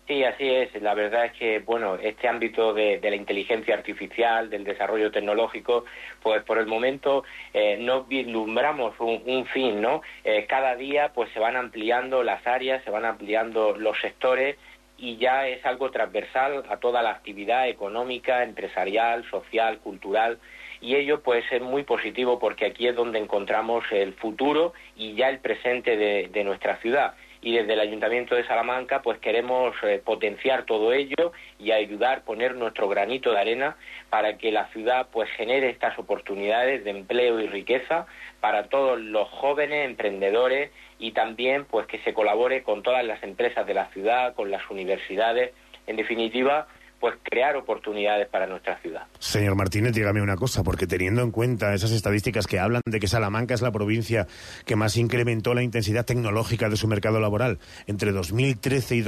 Sí, así es. La verdad es que, bueno, este ámbito de la inteligencia artificial, del desarrollo tecnológico, pues por el momento no vislumbramos un fin, ¿no? Cada día pues se van ampliando las áreas, se van ampliando los sectores y ya es algo transversal a toda la actividad económica, empresarial, social, cultural. Y ello pues es muy positivo porque aquí es donde encontramos el futuro y ya el presente de nuestra ciudad. Y desde el Ayuntamiento de Salamanca pues queremos potenciar todo ello y ayudar, poner nuestro granito de arena para que la ciudad pues genere estas oportunidades de empleo y riqueza para todos los jóvenes emprendedores y también pues que se colabore con todas las empresas de la ciudad, con las universidades, en definitiva pues crear oportunidades para nuestra ciudad. Señor Martínez, dígame una cosa, porque teniendo en cuenta esas estadísticas que hablan de que Salamanca es la provincia que más incrementó la intensidad tecnológica de su mercado laboral entre 2013 y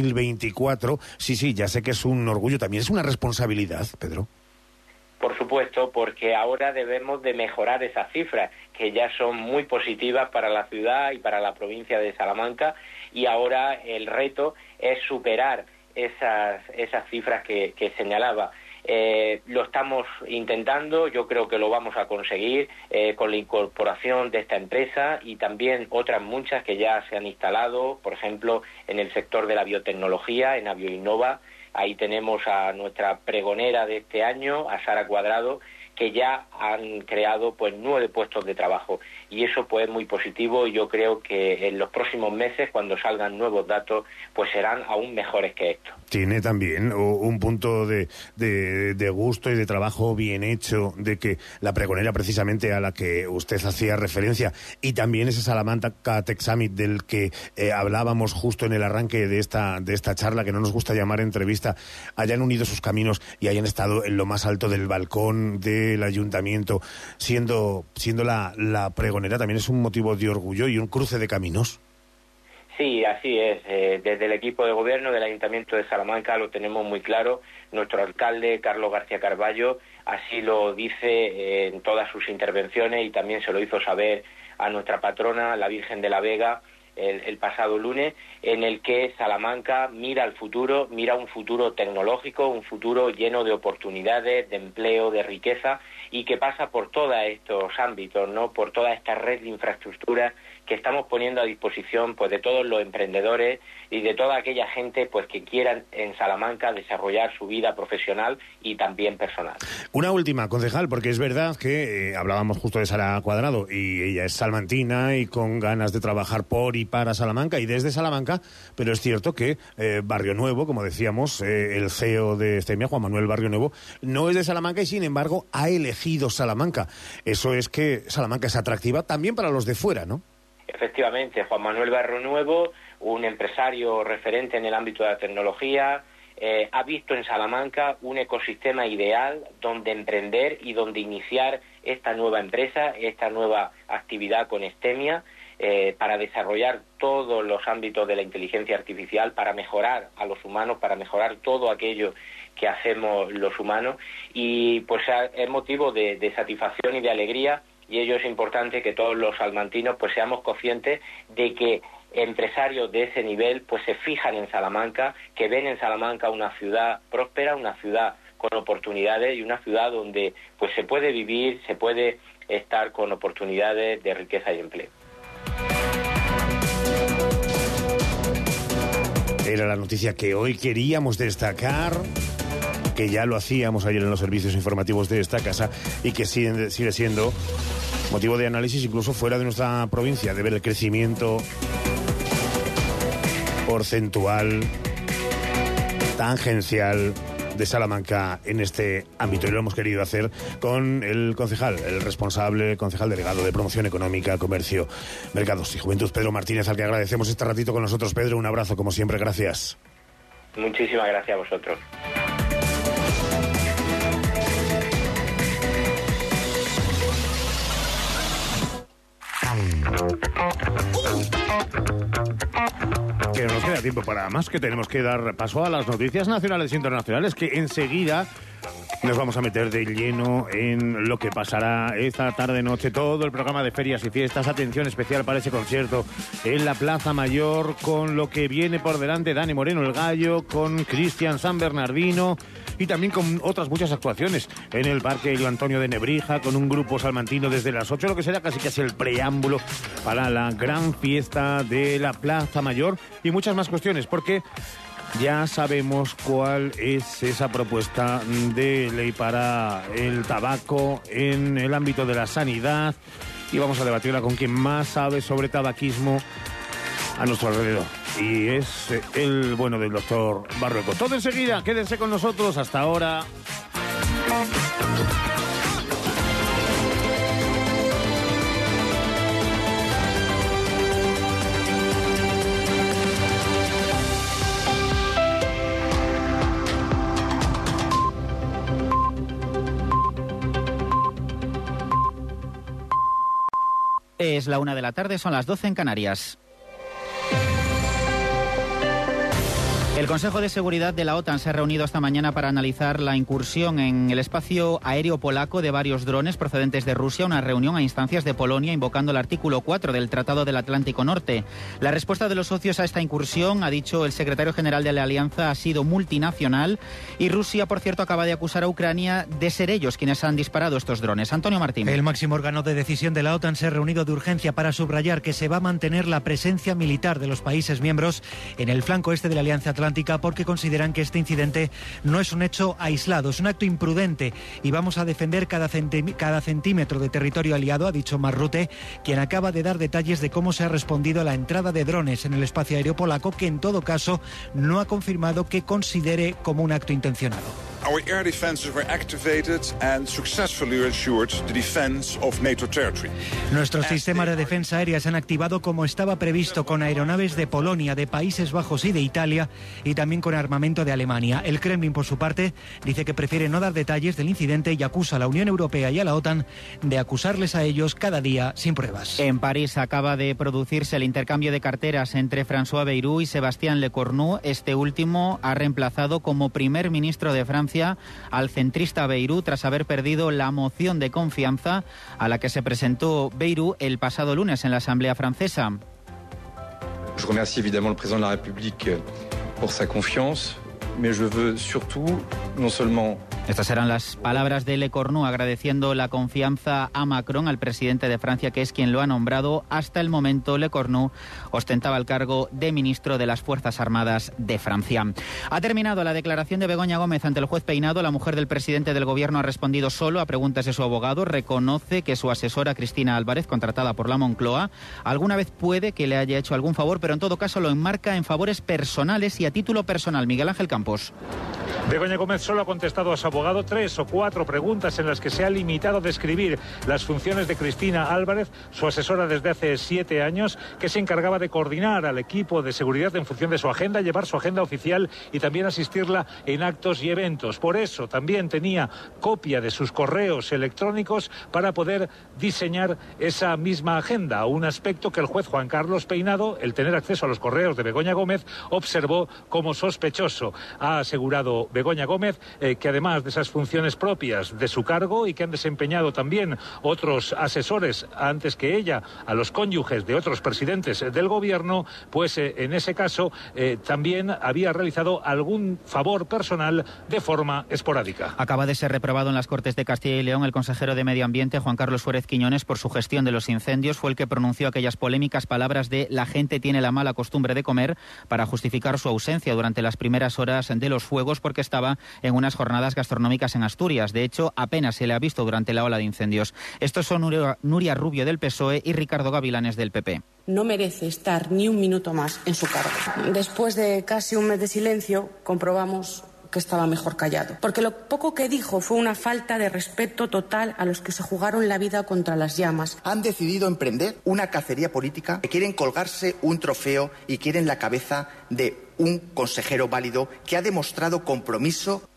2024, sí, ya sé que es un orgullo, también es una responsabilidad, Pedro. Por supuesto, porque ahora debemos de mejorar esas cifras, que ya son muy positivas para la ciudad y para la provincia de Salamanca, y ahora el reto es superar esas cifras que señalaba. Lo estamos intentando, yo creo que lo vamos a conseguir con la incorporación de esta empresa y también otras muchas que ya se han instalado, por ejemplo, en el sector de la biotecnología, en Avioinnova. Ahí tenemos a nuestra pregonera de este año, a Sara Cuadrado, que ya han creado pues 9 puestos de trabajo y eso pues es muy positivo y yo creo que en los próximos meses cuando salgan nuevos datos pues serán aún mejores que esto. Tiene también un punto de gusto y de trabajo bien hecho de que la pregonera precisamente a la que usted hacía referencia y también ese Salamanca Tech Summit del que hablábamos justo en el arranque de esta charla, que no nos gusta llamar entrevista, hayan unido sus caminos y hayan estado en lo más alto del balcón del ayuntamiento siendo la pregonera, también es un motivo de orgullo y un cruce de caminos. Sí, así es. Desde el equipo de gobierno del Ayuntamiento de Salamanca lo tenemos muy claro. Nuestro alcalde, Carlos García Carballo, así lo dice en todas sus intervenciones y también se lo hizo saber a nuestra patrona, la Virgen de la Vega, el pasado lunes, en el que Salamanca mira al futuro, mira un futuro tecnológico, un futuro lleno de oportunidades, de empleo, de riqueza y que pasa por todos estos ámbitos, ¿no? Por toda esta red de infraestructuras que estamos poniendo a disposición pues de todos los emprendedores y de toda aquella gente pues que quieran en Salamanca desarrollar su vida profesional y también personal. Una última, concejal, porque es verdad que hablábamos justo de Sara Cuadrado y ella es salmantina y con ganas de trabajar por y para Salamanca y desde Salamanca, pero es cierto que Barrio Nuevo, como decíamos, el CEO de Estemia, Juan Manuel Barrio Nuevo, no es de Salamanca y sin embargo ha elegido Salamanca. Eso es que Salamanca es atractiva también para los de fuera, ¿no? Efectivamente, Juan Manuel Barrio Nuevo, un empresario referente en el ámbito de la tecnología, ha visto en Salamanca un ecosistema ideal donde emprender y donde iniciar esta nueva empresa, esta nueva actividad con Estemia, para desarrollar todos los ámbitos de la inteligencia artificial, para mejorar a los humanos, para mejorar todo aquello que hacemos los humanos y pues es motivo de satisfacción y de alegría. Y ello es importante que todos los salmantinos pues seamos conscientes de que empresarios de ese nivel pues se fijan en Salamanca, que ven en Salamanca una ciudad próspera, una ciudad con oportunidades y una ciudad donde pues se puede vivir, se puede estar con oportunidades de riqueza y empleo. Era la noticia que hoy queríamos destacar, que ya lo hacíamos ayer en los servicios informativos de esta casa y que sigue siendo motivo de análisis incluso fuera de nuestra provincia, de ver el crecimiento porcentual, tangencial de Salamanca en este ámbito. Y lo hemos querido hacer con el concejal, el responsable, concejal delegado de Promoción Económica, Comercio, Mercados y Juventud, Pedro Martínez, al que agradecemos este ratito con nosotros. Pedro, un abrazo como siempre, gracias. Muchísimas gracias a vosotros. Que no nos queda tiempo para más, que tenemos que dar paso a las noticias nacionales e internacionales, que enseguida Nos vamos a meter de lleno en lo que pasará esta tarde-noche, todo el programa de ferias y fiestas. Atención especial para ese concierto en la Plaza Mayor, con lo que viene por delante Dani Moreno el Gallo, con Cristian San Bernardino y también con otras muchas actuaciones en el Parque El Antonio de Nebrija, con un grupo salmantino desde las 8, lo que será casi el preámbulo para la gran fiesta de la Plaza Mayor y muchas más cuestiones, porque ya sabemos cuál es esa propuesta de ley para el tabaco en el ámbito de la sanidad y vamos a debatirla con quien más sabe sobre tabaquismo a nuestro alrededor. Y es el bueno del doctor Barrueco. Todo enseguida, quédense con nosotros. Hasta ahora. Es la 1 de la tarde, son las 12 en Canarias. El Consejo de Seguridad de la OTAN se ha reunido esta mañana para analizar la incursión en el espacio aéreo polaco de varios drones procedentes de Rusia, una reunión a instancias de Polonia invocando el artículo 4 del Tratado del Atlántico Norte. La respuesta de los socios a esta incursión, ha dicho el secretario general de la Alianza, ha sido multinacional y Rusia, por cierto, acaba de acusar a Ucrania de ser ellos quienes han disparado estos drones. Antonio Martín. El máximo órgano de decisión de la OTAN se ha reunido de urgencia para subrayar que se va a mantener la presencia militar de los países miembros en el flanco este de la Alianza Atlántica, porque consideran que este incidente no es un hecho aislado, es un acto imprudente y vamos a defender cada centímetro de territorio aliado, ha dicho Mark Rutte, quien acaba de dar detalles de cómo se ha respondido a la entrada de drones en el espacio aéreo polaco, que en todo caso no ha confirmado que considere como un acto intencionado. Our air defenses were activated and successfully ensured the defense of NATO territory. Nuestros sistemas de defensa aérea se han activado como estaba previsto, con aeronaves de Polonia, de Países Bajos y de Italia, y también con armamento de Alemania. El Kremlin, por su parte, dice que prefiere no dar detalles del incidente y acusa a la Unión Europea y a la OTAN de acusarles a ellos cada día sin pruebas. En París acaba de producirse el intercambio de carteras entre François Bayrou y Sébastien Lecornu. Este último ha reemplazado como primer ministro de Francia al centrista Bayrou tras haber perdido la moción de confianza a la que se presentó Bayrou el pasado lunes en la Asamblea francesa. Je remercie évidemment le président de la République pour sa confiance, mais je veux surtout non seulement. Estas eran las palabras de Lecornu agradeciendo la confianza a Macron, al presidente de Francia, que es quien lo ha nombrado. Hasta el momento, Lecornu ostentaba el cargo de ministro de las Fuerzas Armadas de Francia. Ha terminado la declaración de Begoña Gómez ante el juez Peinado. La mujer del presidente del gobierno ha respondido solo a preguntas de su abogado. Reconoce que su asesora, Cristina Álvarez, contratada por la Moncloa, alguna vez puede que le haya hecho algún favor, pero en todo caso lo enmarca en favores personales y a título personal. Miguel Ángel Campos. Begoña Gómez solo ha contestado a su abogado 3 o 4 preguntas en las que se ha limitado a describir las funciones de Cristina Álvarez, su asesora desde hace 7 años, que se encargaba de coordinar al equipo de seguridad en función de su agenda, llevar su agenda oficial y también asistirla en actos y eventos. Por eso también tenía copia de sus correos electrónicos para poder diseñar esa misma agenda, un aspecto que el juez Juan Carlos Peinado, el tener acceso a los correos de Begoña Gómez, observó como sospechoso. Ha asegurado Begoña Gómez que además de esas funciones propias de su cargo y que han desempeñado también otros asesores antes que ella a los cónyuges de otros presidentes del gobierno, pues en ese caso también había realizado algún favor personal de forma esporádica. Acaba de ser reprobado en las Cortes de Castilla y León el consejero de Medio Ambiente, Juan Carlos Suárez Quiñones, por su gestión de los incendios. Fue el que pronunció aquellas polémicas palabras de "la gente tiene la mala costumbre de comer" para justificar su ausencia durante las primeras horas de los fuegos, porque estaba en unas jornadas gastronómicas en Asturias. De hecho, apenas se le ha visto durante la ola de incendios. Estos son Nuria Rubio del PSOE y Ricardo Gavilanes del PP. No merece estar ni un minuto más en su cargo. Después de casi un mes de silencio, comprobamos que estaba mejor callado. Porque lo poco que dijo fue una falta de respeto total a los que se jugaron la vida contra las llamas. Han decidido emprender una cacería política, que quieren colgarse un trofeo y quieren la cabeza de un consejero válido que ha demostrado compromiso.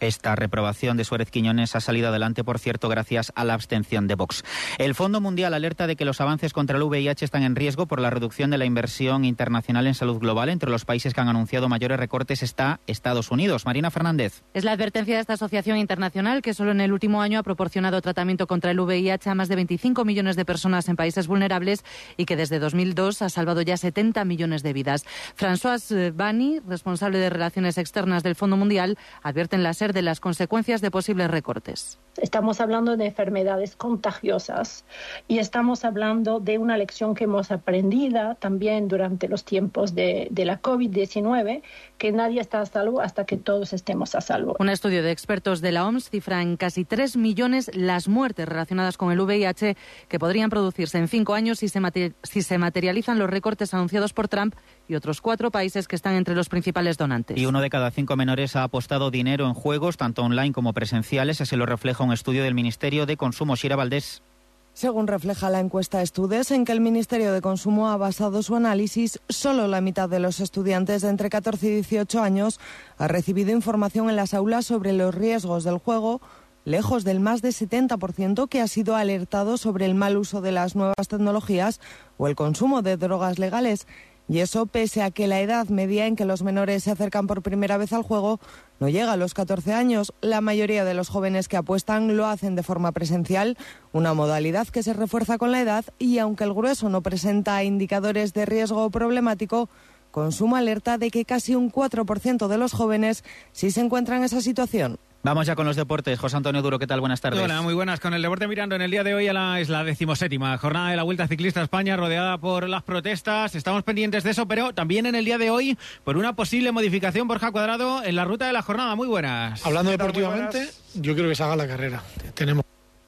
Esta reprobación de Suárez Quiñones ha salido adelante, por cierto, gracias a la abstención de Vox. El Fondo Mundial alerta de que los avances contra el VIH están en riesgo por la reducción de la inversión internacional en salud global. Entre los países que han anunciado mayores recortes está Estados Unidos. Marina Fernández. Es la advertencia de esta asociación internacional que solo en el último año ha proporcionado tratamiento contra el VIH a más de 25 millones de personas en países vulnerables y que desde 2002 ha salvado ya 70 millones de vidas. François Bani, responsable de Relaciones Externas del Fondo Mundial, advierte en la SER de las consecuencias de posibles recortes. Estamos hablando de enfermedades contagiosas y estamos hablando de una lección que hemos aprendido también durante los tiempos de la COVID-19, que nadie está a salvo hasta que todos estemos a salvo. Un estudio de expertos de la OMS cifra en casi 3 millones las muertes relacionadas con el VIH que podrían producirse en 5 años si se materializan los recortes anunciados por Trump y otros 4 países que están entre los principales donantes. Y 1 de cada 5 menores ha apostado dinero en juegos, tanto online como presenciales. Así lo refleja un estudio del Ministerio de Consumo. Shira Valdés. Según refleja la encuesta Studes, en que el Ministerio de Consumo ha basado su análisis, solo la mitad de los estudiantes de entre 14 y 18 años ha recibido información en las aulas sobre los riesgos del juego, lejos del más de 70% que ha sido alertado sobre el mal uso de las nuevas tecnologías o el consumo de drogas legales. Y eso pese a que la edad media en que los menores se acercan por primera vez al juego no llega a los 14 años. La mayoría de los jóvenes que apuestan lo hacen de forma presencial, una modalidad que se refuerza con la edad y aunque el grueso no presenta indicadores de riesgo problemático, Consumo alerta de que casi un 4% de los jóvenes sí se encuentran en esa situación. Vamos ya con los deportes. José Antonio Duro, ¿qué tal? Buenas tardes. Hola, muy buenas. Con el deporte mirando en el día de hoy es la 17ª jornada de la Vuelta Ciclista a España, rodeada por las protestas. Estamos pendientes de eso, pero también en el día de hoy por una posible modificación, Borja Cuadrado, en la ruta de la jornada. Muy buenas. Hablando deportivamente, yo creo que se haga la carrera. Tenemos...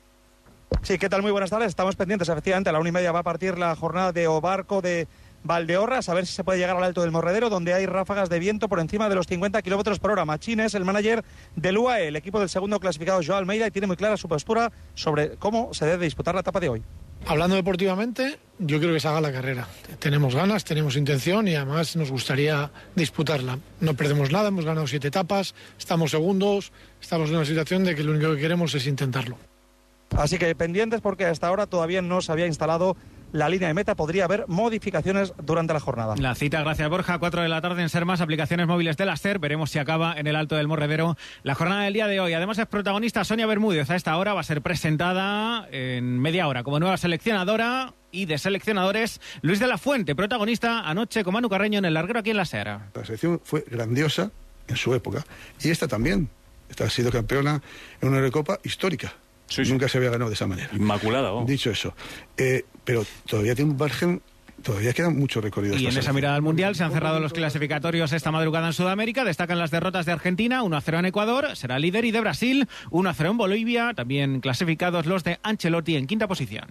Sí, ¿qué tal? Muy buenas tardes. Estamos pendientes, efectivamente. A la 1:30 va a partir la jornada de Obarco de Valdeorras, a ver si se puede llegar al Alto del Morredero, donde hay ráfagas de viento por encima de los 50 kilómetros por hora. Machín es el manager del UAE, el equipo del segundo clasificado, Joao Almeida, y tiene muy clara su postura sobre cómo se debe disputar la etapa de hoy. Hablando deportivamente, yo creo que se haga la carrera. Tenemos ganas, tenemos intención y además nos gustaría disputarla. No perdemos nada, hemos ganado 7 etapas, estamos segundos, estamos en una situación de que lo único que queremos es intentarlo. Así que pendientes porque hasta ahora todavía no se había instalado la línea de meta, podría haber modificaciones durante la jornada. La cita, gracias Borja, 4 de la tarde en Sermas, aplicaciones móviles de la SER. Veremos si acaba en el Alto del Morredero la jornada del día de hoy. Además es protagonista Sonia Bermúdez. A esta hora va a ser presentada en media hora como nueva seleccionadora, y de seleccionadores Luis de la Fuente, protagonista anoche con Manu Carreño en el larguero aquí en la SER. La selección fue grandiosa en su época y esta también. Esta ha sido campeona en una Eurocopa histórica. Sí. Nunca se había ganado de esa manera. Inmaculada. Dicho eso, pero todavía tiene un margen, todavía queda mucho recorrido. Y en esa mirada al Mundial se han cerrado los clasificatorios esta madrugada en Sudamérica. Destacan las derrotas de Argentina, 1-0 en Ecuador, será líder, y de Brasil, 1-0 en Bolivia. También clasificados los de Ancelotti en quinta posición.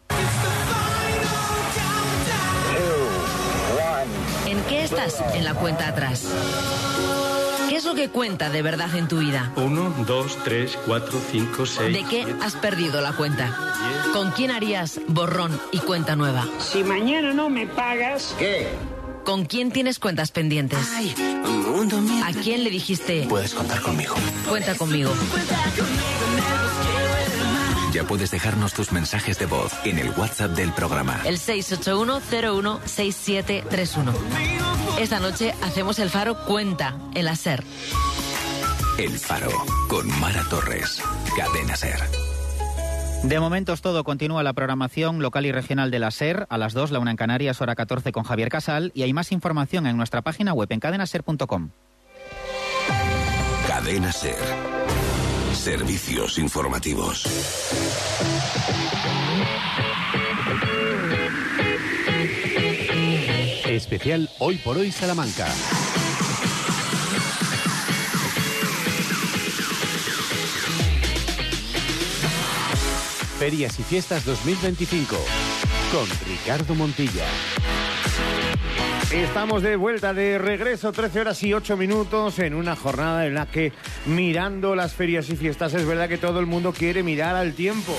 ¿En qué estás en la cuenta atrás? ¿Qué es lo que cuenta de verdad en tu vida? 1, 2, 3, 4, 5, 6... ¿De qué has perdido la cuenta? ¿Con quién harías borrón y cuenta nueva? Si mañana no me pagas... ¿Qué? ¿Con quién tienes cuentas pendientes? Ay, mundo mío. ¿A quién le dijiste? Puedes contar conmigo. Cuenta conmigo. Ya puedes dejarnos tus mensajes de voz en el WhatsApp del programa. El 681-01-6731. Esta noche hacemos el Faro Cuenta en la SER. El Faro, con Mara Torres. Cadena SER. De momento es todo. Continúa la programación local y regional de la SER. A las 2, la 1 en Canarias, hora 14 con Javier Casal. Y hay más información en nuestra página web en cadenaser.com. Cadena SER. Servicios informativos. Especial Hoy por Hoy Salamanca. Ferias y Fiestas 2025 con Ricardo Montilla. Estamos de vuelta, de regreso, 13 horas y 8 minutos en una jornada en la que, mirando las ferias y fiestas, es verdad que todo el mundo quiere mirar al tiempo.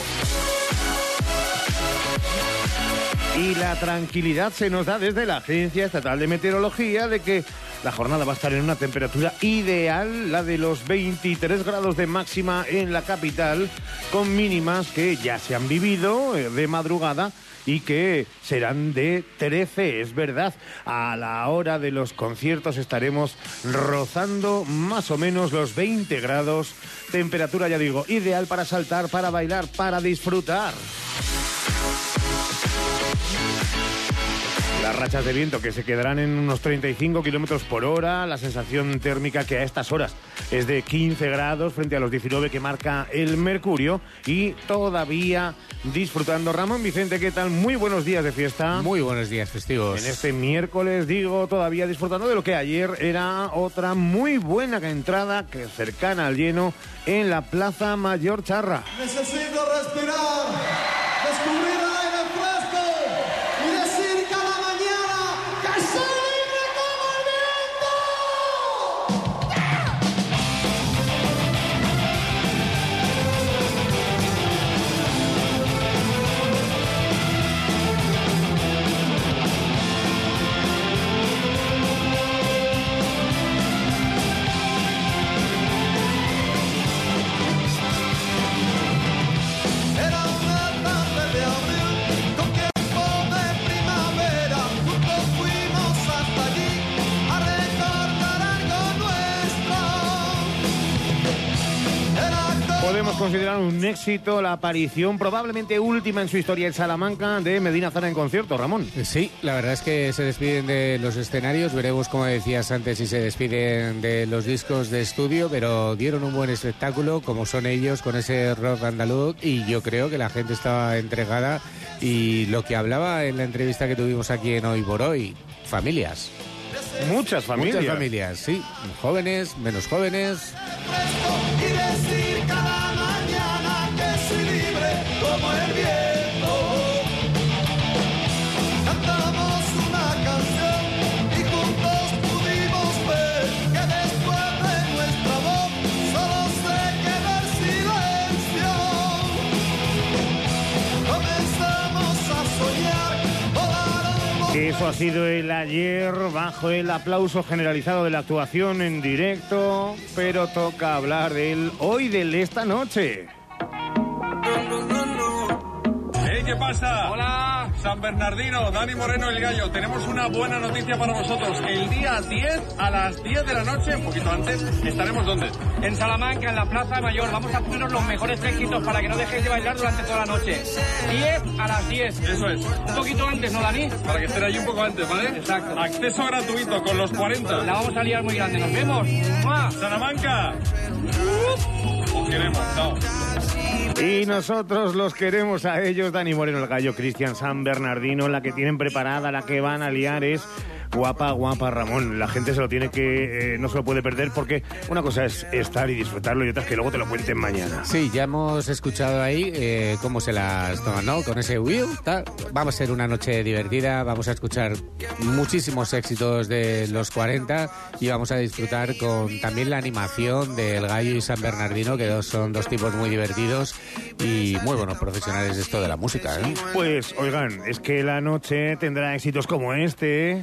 Y la tranquilidad se nos da desde la Agencia Estatal de Meteorología de que La jornada va a estar en una temperatura ideal, la de los 23 grados de máxima en la capital, con mínimas que ya se han vivido de madrugada y que serán de 13, es verdad. A la hora de los conciertos estaremos rozando más o menos los 20 grados. Temperatura, ya digo, ideal para saltar, para bailar, para disfrutar. Las rachas de viento que se quedarán en unos 35 kilómetros por hora, la sensación térmica que a estas horas es de 15 grados frente a los 19 que marca el mercurio, y todavía disfrutando. Ramón Vicente, ¿qué tal? Muy buenos días de fiesta. Muy buenos días festivos. En este miércoles, digo, todavía disfrutando de lo que ayer era otra muy buena entrada, que cercana al lleno, en la Plaza Mayor Charra. Necesito respirar, descubrir el aire fresco y decir cada mañana que soy libre como el viento. Era una tarde de abril con tiempo de primavera, juntos fuimos hasta allí a recordar algo nuestro. Podemos considerar un éxito la aparición probablemente última en su historia en Salamanca de Medina Zara en concierto, Ramón. Sí, la verdad es que se despiden de los escenarios, veremos, como decías antes, si se despiden de los discos de estudio, pero dieron un buen espectáculo, como son ellos, con ese rock andaluz, y yo creo que la gente estaba entregada, y lo que hablaba en la entrevista que tuvimos aquí en Hoy por Hoy, familias. Muchas familias. Muchas familias, sí, jóvenes, menos jóvenes. Y decir cada mañana que soy libre como el viento. Cantamos una canción y juntos pudimos ver que después de nuestra voz solo se quedó el silencio. Comenzamos a soñar, volaron. Eso ha sido el ayer, bajo el aplauso generalizado de la actuación en directo, pero toca hablar del hoy, del esta noche. Hey, ¿qué pasa? Hola, San Bernardino, Dani Moreno, el Gallo. Tenemos una buena noticia para vosotros. El día 10, a las 10 de la noche, un poquito antes, ¿estaremos dónde? En Salamanca, en la Plaza Mayor. Vamos a ponernos los mejores éxitos para que no dejéis de bailar durante toda la noche. 10 a las 10. Eso es. Un poquito antes, ¿no, Dani? Para que estén allí un poco antes, ¿vale? Exacto. Acceso gratuito con los 40. La vamos a liar muy grande. Nos vemos. ¡Mua! Salamanca. Os queremos. Chao. Y nosotros los queremos a ellos. Dani Moreno, el Gallo, Cristian San Bernardino. La que tienen preparada, la que van a liar es guapa, guapa, Ramón. La gente se lo tiene que... no se lo puede perder, porque una cosa es estar y disfrutarlo y otra es que luego te lo cuenten mañana. Sí, ya hemos escuchado ahí cómo se las toman, ¿no? Con ese Wii, tal. Vamos a ser una noche divertida, vamos a escuchar muchísimos éxitos de los 40 y vamos a disfrutar con también la animación del Gallo y San Bernardino, que son dos tipos muy divertidos y muy buenos profesionales de esto de la música, ¿eh? Pues, oigan, es que la noche tendrá éxitos como este...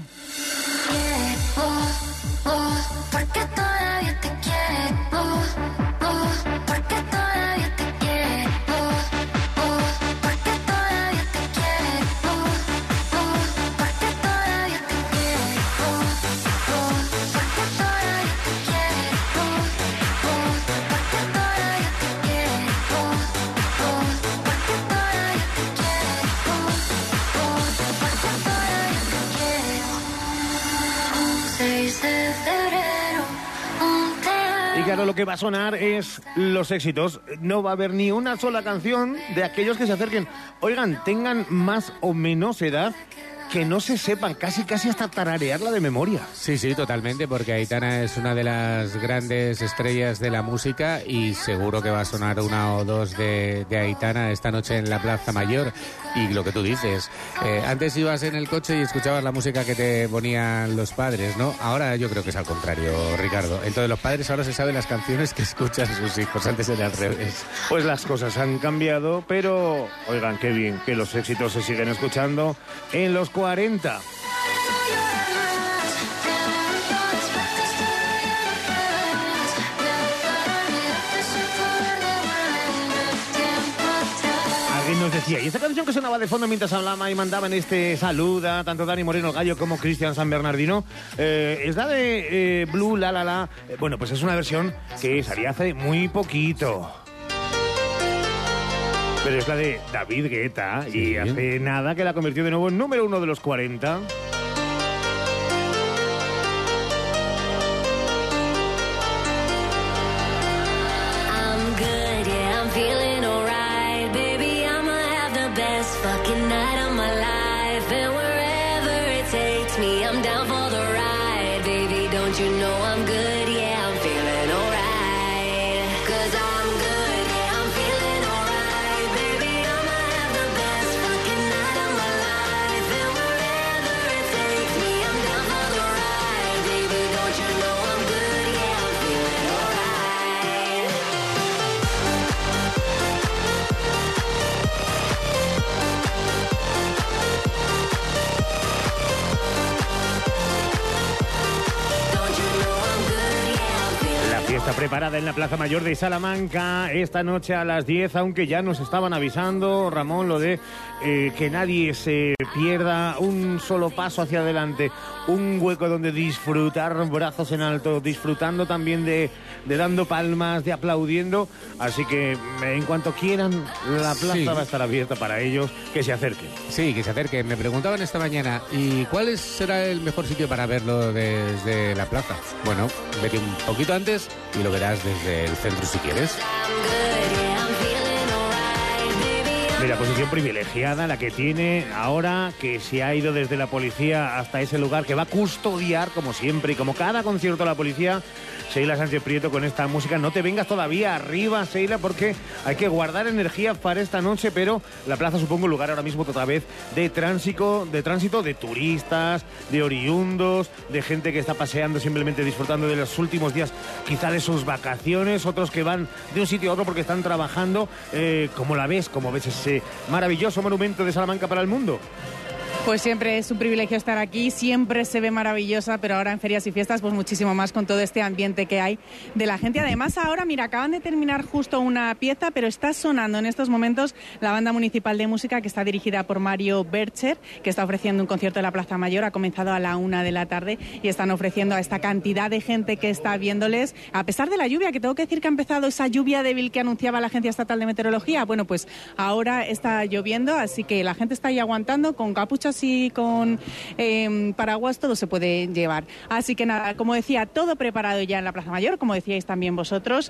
Porque todavía te quiero, porque todavía te quiero, porque todavía te quiero, porque todavía te quiero, porque todavía te quiero, porque todavía te quiero, porque todavía te quiero, 6 de febrero. Y claro, lo que va a sonar es los éxitos. No va a haber ni una sola canción de aquellos que se acerquen. Oigan, tengan más o menos edad, que no se sepan, casi hasta tararearla de memoria. Sí, sí, totalmente, porque Aitana es una de las grandes estrellas de la música y seguro que va a sonar una o dos de Aitana esta noche en la Plaza Mayor. Y lo que tú dices, antes ibas en el coche y escuchabas la música que te ponían los padres, ¿no? Ahora yo creo que es al contrario, Ricardo. Entonces los padres ahora se saben las canciones que escuchan sus hijos, antes era al revés. Pues las cosas han cambiado, pero oigan, qué bien que los éxitos se siguen escuchando en los 40. nos decía, y esta canción que sonaba de fondo mientras hablaba y mandaba en este saluda, tanto Dani Moreno el Gallo como Cristian San Bernardino, es la de Blue La La La. Bueno, pues es una versión que salía hace muy poquito. Pero es la de David Guetta, sí. Y hace nada que la convirtió de nuevo en número 1 de los 40. Está preparada en la Plaza Mayor de Salamanca esta noche a las 10, aunque ya nos estaban avisando, Ramón, lo de que nadie se pierda un solo paso hacia adelante, un hueco donde disfrutar, brazos en alto, disfrutando también de dando palmas, de aplaudiendo. Así que en cuanto quieran, la plaza va a estar abierta para ellos, que se acerquen. Sí, que se acerquen. Me preguntaban esta mañana, ¿y cuál será el mejor sitio para verlo desde la plaza? Bueno, vete un poquito antes y lo verás desde el centro si quieres. Mira, posición privilegiada la que tiene ahora, que se ha ido desde la policía hasta ese lugar, que va a custodiar, como siempre, y como cada concierto de la policía, Sheila Sánchez Prieto con esta música. No te vengas todavía arriba, Sheila, porque hay que guardar energía para esta noche, pero la plaza supongo un lugar ahora mismo otra vez de tránsito, de turistas, de oriundos, de gente que está paseando, simplemente disfrutando de los últimos días, quizá de sus vacaciones, otros que van de un sitio a otro porque están trabajando. ¿Cómo la ves? ¿Cómo ves ese maravilloso monumento de Salamanca para el mundo? Pues siempre es un privilegio estar aquí, siempre se ve maravillosa, pero ahora en ferias y fiestas pues muchísimo más con todo este ambiente que hay de la gente. Además ahora, mira, acaban de terminar justo una pieza, pero está sonando en estos momentos la Banda Municipal de Música, que está dirigida por Mario Bercher, que está ofreciendo un concierto en la Plaza Mayor. Ha comenzado a la 1 de la tarde y están ofreciendo a esta cantidad de gente que está viéndoles, a pesar de la lluvia, que tengo que decir que ha empezado esa lluvia débil que anunciaba la Agencia Estatal de Meteorología. Bueno, pues ahora está lloviendo, así que la gente está ahí aguantando con capuchas y con paraguas, todo se puede llevar. Así que nada, como decía, todo preparado ya en la Plaza Mayor, como decíais también vosotros,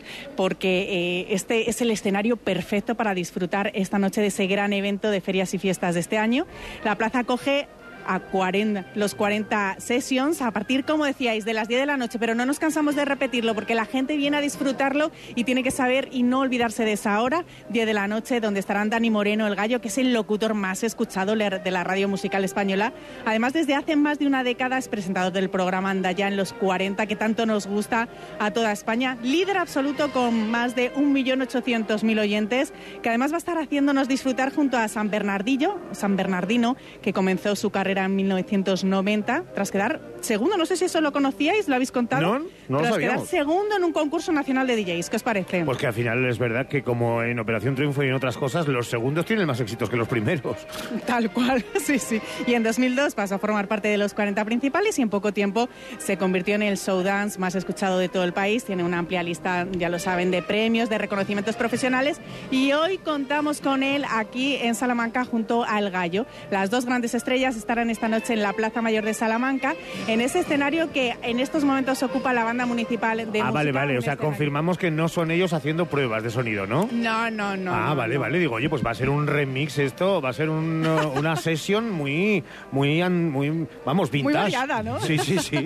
porque este es el escenario perfecto para disfrutar esta noche de ese gran evento de ferias y fiestas de este año. La plaza acoge a los 40 sessions a partir, como decíais, de las 10 de la noche, pero no nos cansamos de repetirlo porque la gente viene a disfrutarlo y tiene que saber y no olvidarse de esa hora, 10 de la noche, donde estarán Dani Moreno el Gallo, que es el locutor más escuchado de la radio musical española. Además, desde hace más de una década es presentador del programa Anda Ya en los 40, que tanto nos gusta a toda España, líder absoluto con más de 1.800.000 oyentes, que además va a estar haciéndonos disfrutar junto a San Bernardino, que comenzó su carrera en 1990, tras quedar segundo, no sé si eso lo conocíais, lo habéis contado. No lo sabíamos. Tras quedar segundo en un concurso nacional de DJs, ¿qué os parece? Pues que al final es verdad que como en Operación Triunfo y en otras cosas, los segundos tienen más éxitos que los primeros. Tal cual, sí. Y en 2002 pasó a formar parte de los 40 principales y en poco tiempo se convirtió en el show dance más escuchado de todo el país. Tiene una amplia lista, ya lo saben, de premios, de reconocimientos profesionales, y hoy contamos con él aquí en Salamanca junto al Gallo. Las dos grandes estrellas estarán esta noche en la Plaza Mayor de Salamanca, en ese escenario que en estos momentos ocupa la Banda Municipal de Música. Vale, o sea, confirmamos que no son ellos haciendo pruebas de sonido, ¿no? No. Vale, digo, oye, pues va a ser un remix esto, va a ser una sesión muy, vamos, vintage. Muy variada, ¿no? Sí.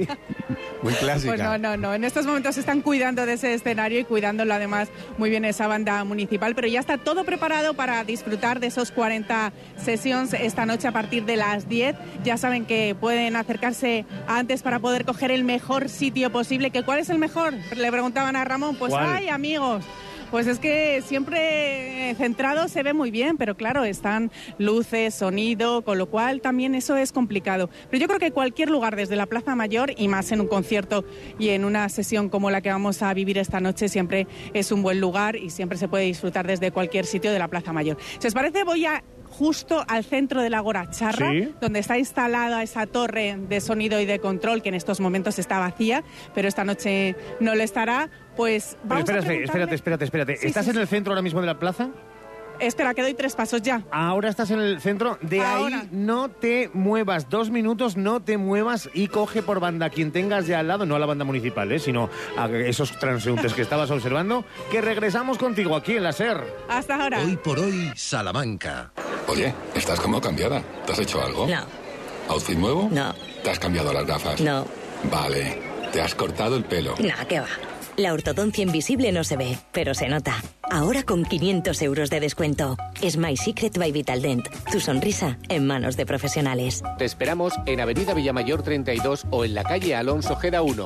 Muy clásica. Pues no, en estos momentos están cuidando de ese escenario y cuidándolo además muy bien esa Banda Municipal, pero ya está todo preparado para disfrutar de esos 40 sessions esta noche a partir de las 10. Ya saben que pueden acercarse antes para poder coger el mejor sitio posible. ¿Cuál es el mejor? Le preguntaban a Ramón. Pues ¿cuál? Amigos, Pues es que siempre centrado se ve muy bien, pero claro, están luces, sonido, con lo cual también eso es complicado. Pero yo creo que cualquier lugar desde la Plaza Mayor, y más en un concierto y en una sesión como la que vamos a vivir esta noche, siempre es un buen lugar y siempre se puede disfrutar desde cualquier sitio de la Plaza Mayor. Si os parece, voy a justo al centro del Ágora Charra, ¿sí?, donde está instalada esa torre de sonido y de control que en estos momentos está vacía, pero esta noche no lo estará. Pues vamos a preguntarle... Espérate. Sí, ¿Estás sí, en el centro ahora mismo de la plaza? Espera, que doy 3 pasos ya. Ahora estás en el centro. De ahora. Ahí no te muevas. 2 minutos, no te muevas y coge por banda quien tengas ya al lado, no a la banda municipal, sino a esos transeúntes que estabas observando, que regresamos contigo aquí en la SER. Hasta ahora. Hoy por hoy, Salamanca. Oye, estás como cambiada. ¿Te has hecho algo? No. ¿Outfit nuevo? No. ¿Te has cambiado las gafas? No. Vale. ¿Te has cortado el pelo? No, ¿qué va? La ortodoncia invisible no se ve, pero se nota. Ahora con 500 euros de descuento. Es My Secret by Vitaldent. Tu sonrisa en manos de profesionales. Te esperamos en Avenida Villamayor 32 o en la calle Alonso Geda 1.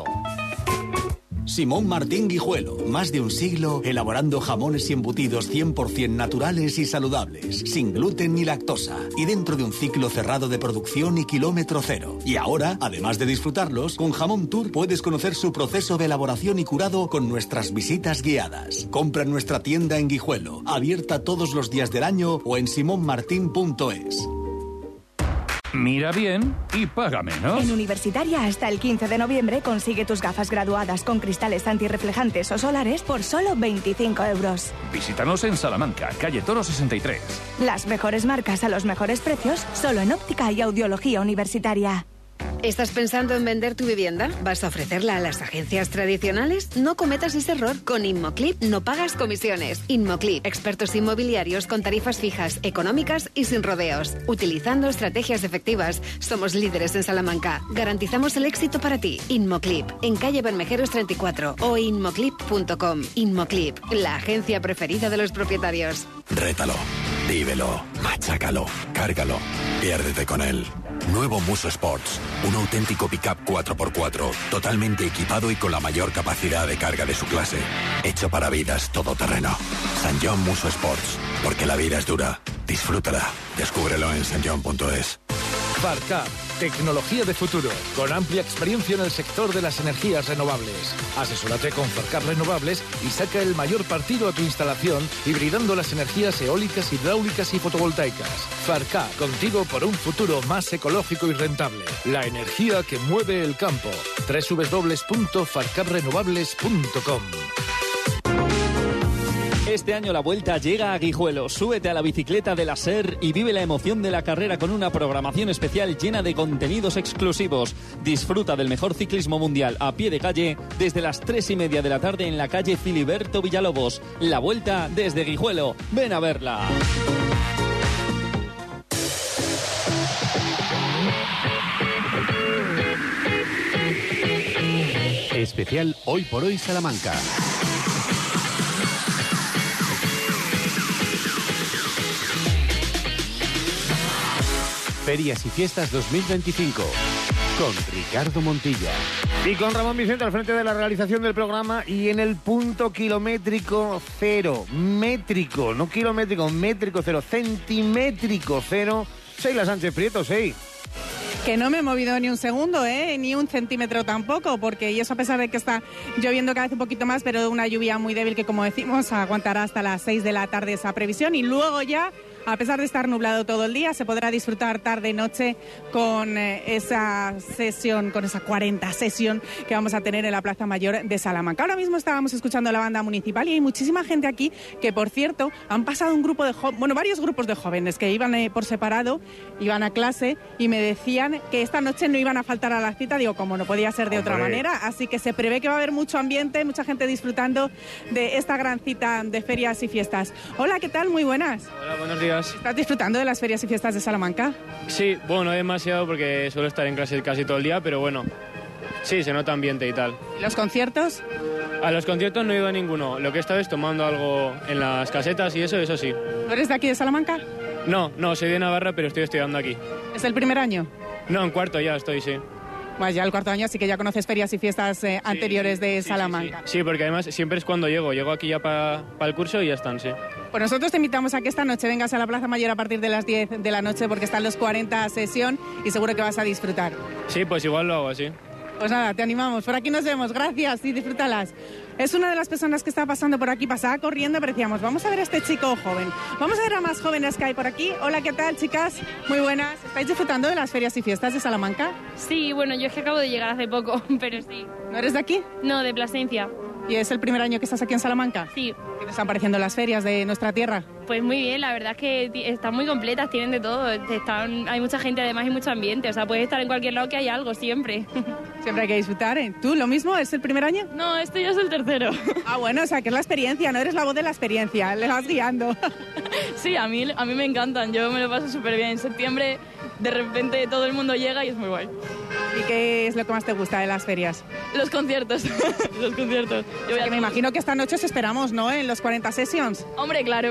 Simón Martín Guijuelo, más de un siglo elaborando jamones y embutidos 100% naturales y saludables, sin gluten ni lactosa, y dentro de un ciclo cerrado de producción y kilómetro cero. Y ahora, además de disfrutarlos, con Jamón Tour puedes conocer su proceso de elaboración y curado con nuestras visitas guiadas. Compra en nuestra tienda en Guijuelo, abierta todos los días del año, o en simonmartin.es. Mira bien y paga menos. En Universitaria, hasta el 15 de noviembre, consigue tus gafas graduadas con cristales antirreflejantes o solares por solo 25 euros. Visítanos en Salamanca, calle Toro 63. Las mejores marcas a los mejores precios, solo en óptica y audiología universitaria. ¿Estás pensando en vender tu vivienda? ¿Vas a ofrecerla a las agencias tradicionales? No cometas ese error. Con Inmoclip no pagas comisiones. Inmoclip, expertos inmobiliarios con tarifas fijas, económicas y sin rodeos. Utilizando estrategias efectivas, somos líderes en Salamanca. Garantizamos el éxito para ti. Inmoclip, en calle Bermejeros 34 o inmoclip.com. Inmoclip, la agencia preferida de los propietarios. Rétalo, vívelo, machácalo, cárgalo, piérdete con él. Nuevo Muso Sports, un auténtico pick-up 4x4, totalmente equipado y con la mayor capacidad de carga de su clase. Hecho para vidas todoterreno. Sanjon Muso Sports, porque la vida es dura. Disfrútala. Descúbrelo en sanjon.es. Farcap, tecnología de futuro, con amplia experiencia en el sector de las energías renovables. Asesórate con Farcap Renovables y saca el mayor partido a tu instalación, hibridando las energías eólicas, hidráulicas y fotovoltaicas. Farcap, contigo por un futuro más ecológico y rentable. La energía que mueve el campo. www.farcaprenovables.com. Este año la Vuelta llega a Guijuelo. Súbete a la bicicleta de la SER y vive la emoción de la carrera con una programación especial llena de contenidos exclusivos. Disfruta del mejor ciclismo mundial a pie de calle desde las 3:30 de la tarde en la calle Filiberto Villalobos. La Vuelta desde Guijuelo. Ven a verla. Especial Hoy por Hoy Salamanca. Ferias y Fiestas 2025 con Ricardo Montilla. Y con Ramón Vicente al frente de la realización del programa y en el punto kilométrico cero, métrico, no kilométrico, métrico cero, centimétrico cero, Sheila Sánchez Prieto, sí. Que no me he movido ni un segundo, ni un centímetro tampoco, porque y eso a pesar de que está lloviendo cada vez un poquito más, pero una lluvia muy débil que, como decimos, aguantará hasta las 6 de la tarde esa previsión y luego ya, a pesar de estar nublado todo el día, se podrá disfrutar tarde y noche con esa sesión, con esa 40 sesión que vamos a tener en la Plaza Mayor de Salamanca. Ahora mismo estábamos escuchando la banda municipal y hay muchísima gente aquí que, por cierto, han pasado un grupo de varios grupos de jóvenes que iban por separado, iban a clase y me decían que esta noche no iban a faltar a la cita, digo, como no podía ser de otra manera, así que se prevé que va a haber mucho ambiente, mucha gente disfrutando de esta gran cita de ferias y fiestas. Hola, ¿qué tal? Muy buenas. Hola, buenos días. ¿Estás disfrutando de las ferias y fiestas de Salamanca? Sí, bueno, demasiado porque suelo estar en clase casi todo el día, pero bueno, sí, se nota ambiente y tal. ¿Y los conciertos? A los conciertos no he ido a ninguno. Lo que he estado es tomando algo en las casetas y eso sí. ¿Tú eres de aquí de Salamanca? No, soy de Navarra, pero estoy estudiando aquí. ¿Es el primer año? No, en cuarto ya estoy, sí. Pues ya el cuarto año, así que ya conoces ferias y fiestas anteriores de Salamanca. Sí, porque además siempre es cuando llego aquí ya para el curso y ya están, sí. Pues nosotros te invitamos a que esta noche vengas a la Plaza Mayor a partir de las 10 de la noche porque están los 40 sesión y seguro que vas a disfrutar. Sí, pues igual lo hago así. Pues nada, te animamos. Por aquí nos vemos. Gracias y disfrútalas. Es una de las personas que está pasando por aquí, pasaba corriendo, pero decíamos, vamos a ver a este chico joven. Vamos a ver a más jóvenes que hay por aquí. Hola, ¿qué tal, chicas? Muy buenas. ¿Estáis disfrutando de las ferias y fiestas de Salamanca? Sí, bueno, yo es que acabo de llegar hace poco, pero sí. ¿No eres de aquí? No, de Plasencia. ¿Y es el primer año que estás aquí en Salamanca? Sí. ¿Qué te están pareciendo las ferias de nuestra tierra? Pues muy bien, la verdad es que están muy completas, tienen de todo. Hay mucha gente además y mucho ambiente, o sea, puedes estar en cualquier lado que hay algo, siempre. Siempre hay que disfrutar, ¿eh? ¿Tú lo mismo? ¿Es el primer año? No, esto ya es el tercero. Ah, bueno, o sea, que es la experiencia, no eres la voz de la experiencia, le vas guiando. Sí, a mí me encantan, yo me lo paso súper bien. En septiembre, de repente, todo el mundo llega y es muy guay. ¿Y qué es lo que más te gusta de las ferias? Los conciertos, los conciertos. O sea, que me imagino que esta noche os esperamos, ¿no? En los 40 Sessions. Hombre, claro.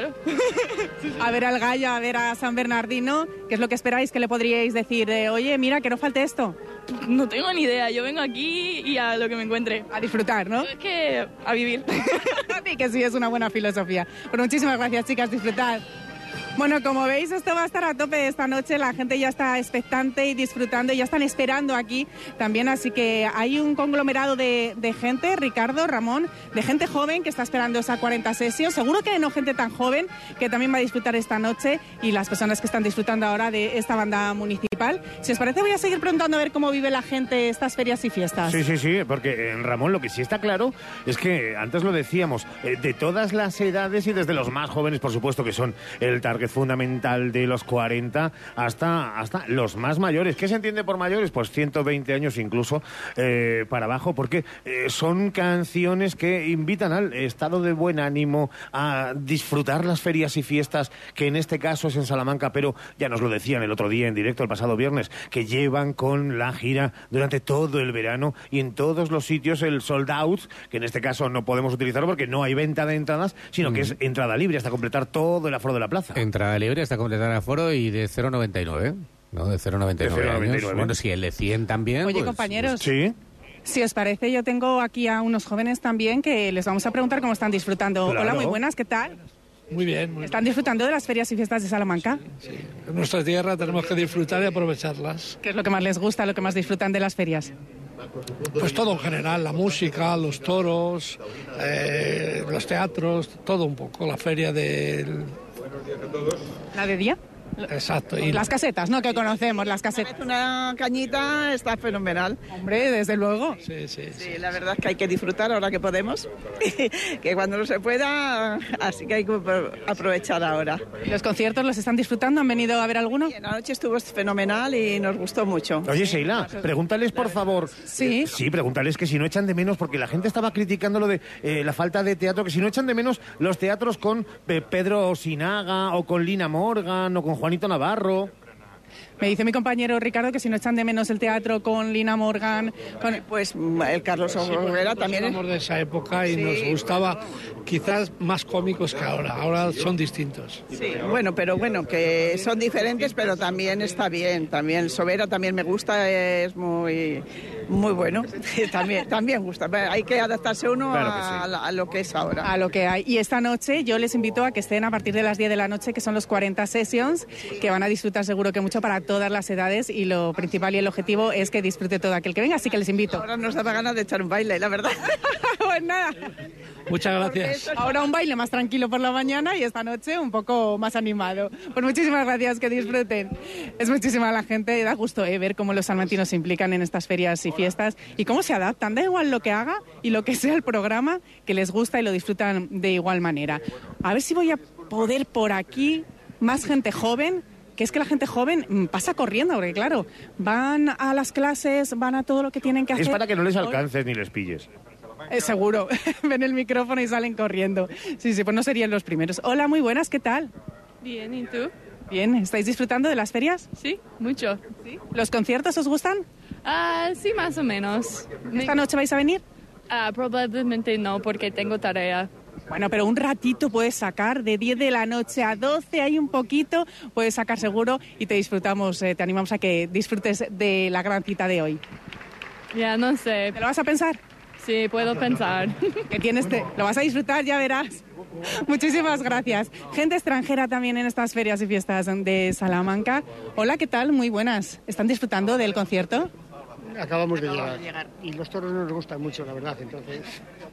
A ver al Gallo, a ver a San Bernardino, ¿qué es lo que esperáis? ¿Qué le podríais decir? Oye, mira, que no falte esto. No tengo ni idea, yo vengo aquí y a lo que me encuentre. A disfrutar, ¿no? Es que a vivir. Sí, que sí, es una buena filosofía. Pues muchísimas gracias, chicas, disfrutad. Bueno, como veis, esto va a estar a tope esta noche. La gente ya está expectante y disfrutando y ya están esperando aquí también. Así que hay un conglomerado de gente, Ricardo, Ramón, de gente joven que está esperando esa 40 sesión. Seguro que no gente tan joven que también va a disfrutar esta noche y las personas que están disfrutando ahora de esta banda municipal. Si os parece, voy a seguir preguntando a ver cómo vive la gente estas ferias y fiestas. Sí, porque Ramón, lo que sí está claro es que, antes lo decíamos, de todas las edades y desde los más jóvenes, por supuesto, que son el target fundamental de los 40 hasta los más mayores. ¿Qué se entiende por mayores? Pues 120 años incluso para abajo, porque son canciones que invitan al estado de buen ánimo, a disfrutar las ferias y fiestas, que en este caso es en Salamanca, pero ya nos lo decían el otro día en directo, el pasado viernes, que llevan con la gira durante todo el verano y en todos los sitios el sold out, que en este caso no podemos utilizarlo porque no hay venta de entradas, sino que es entrada libre hasta completar todo el aforo de la plaza. Entrada libre hasta completar el aforo y de 0,99, ¿no? De 0,99 años. Bueno, si el de 100 también. Oye, pues, compañeros. Sí. Si os parece, yo tengo aquí a unos jóvenes también que les vamos a preguntar cómo están disfrutando. Claro. Hola, muy buenas, ¿qué tal? Muy bien. ¿Están disfrutando de las ferias y fiestas de Salamanca? Sí. En nuestra tierra tenemos que disfrutar y aprovecharlas. ¿Qué es lo que más les gusta, lo que más disfrutan de las ferias? Pues todo en general, la música, los toros, los teatros, todo un poco, la feria del... ¿La de día? Exacto. Y las casetas, ¿no? Que conocemos, las casetas. Una cañita está fenomenal. Hombre, desde luego. Sí. Sí, la verdad es que hay que disfrutar ahora que podemos, que cuando no se pueda, así que hay que aprovechar ahora. ¿Los conciertos los están disfrutando? ¿Han venido a ver alguno? Sí, la noche estuvo fenomenal y nos gustó mucho. Oye, Sheila, pregúntales, por favor. Sí. Sí, pregúntales que si no echan de menos, porque la gente estaba criticando lo de la falta de teatro, que si no echan de menos los teatros con Pedro Sinaga o con Lina Morgan o con Juanito Navarro. Me dice mi compañero Ricardo que si no echan de menos el teatro con Lina Morgan... Pues el Carlos Obrera también... Somos de esa época y nos gustaba, quizás más cómicos que ahora. Ahora son distintos. Sí, bueno, que son diferentes, pero también está bien. También Sobera también me gusta, es muy bueno. también gusta. Hay que adaptarse uno a lo que es ahora. A lo que hay. Y esta noche yo les invito a que estén a partir de las 10 de la noche, que son los 40 Sessions, que van a disfrutar seguro que mucho para todas las edades, y lo principal y el objetivo es que disfrute todo aquel que venga, así que les invito. Ahora nos daba ganas de echar un baile, la verdad. Pues nada. Muchas gracias. Ahora un baile más tranquilo por la mañana y esta noche un poco más animado. Pues muchísimas gracias, que disfruten. Es muchísima la gente, da gusto ver cómo los salmantinos se implican en estas ferias y fiestas y cómo se adaptan. Da igual lo que haga y lo que sea el programa, que les gusta y lo disfrutan de igual manera. A ver si voy a poder por aquí más gente joven, que es que la gente joven pasa corriendo, porque claro, van a las clases, van a todo lo que tienen que hacer. Es para que no les alcances ni les pilles. Seguro, ven el micrófono y salen corriendo. Sí, pues no serían los primeros. Hola, muy buenas, ¿qué tal? Bien, ¿y tú? Bien, ¿estáis disfrutando de las ferias? Sí, mucho. ¿Sí? ¿Los conciertos os gustan? Sí, más o menos. ¿Esta noche vais a venir? Probablemente no, porque tengo tarea. Bueno, pero un ratito puedes sacar, de 10 de la noche a 12, hay un poquito, puedes sacar seguro y te animamos a que disfrutes de la gran cita de hoy. Ya, no sé. ¿Te lo vas a pensar? Sí, puedo pensar. Lo vas a disfrutar, ya verás. Muchísimas gracias. Gente extranjera también en estas ferias y fiestas de Salamanca. Hola, ¿qué tal? Muy buenas. ¿Están disfrutando del concierto? Acabamos de llegar. Y los toros no nos gustan mucho, la verdad, entonces...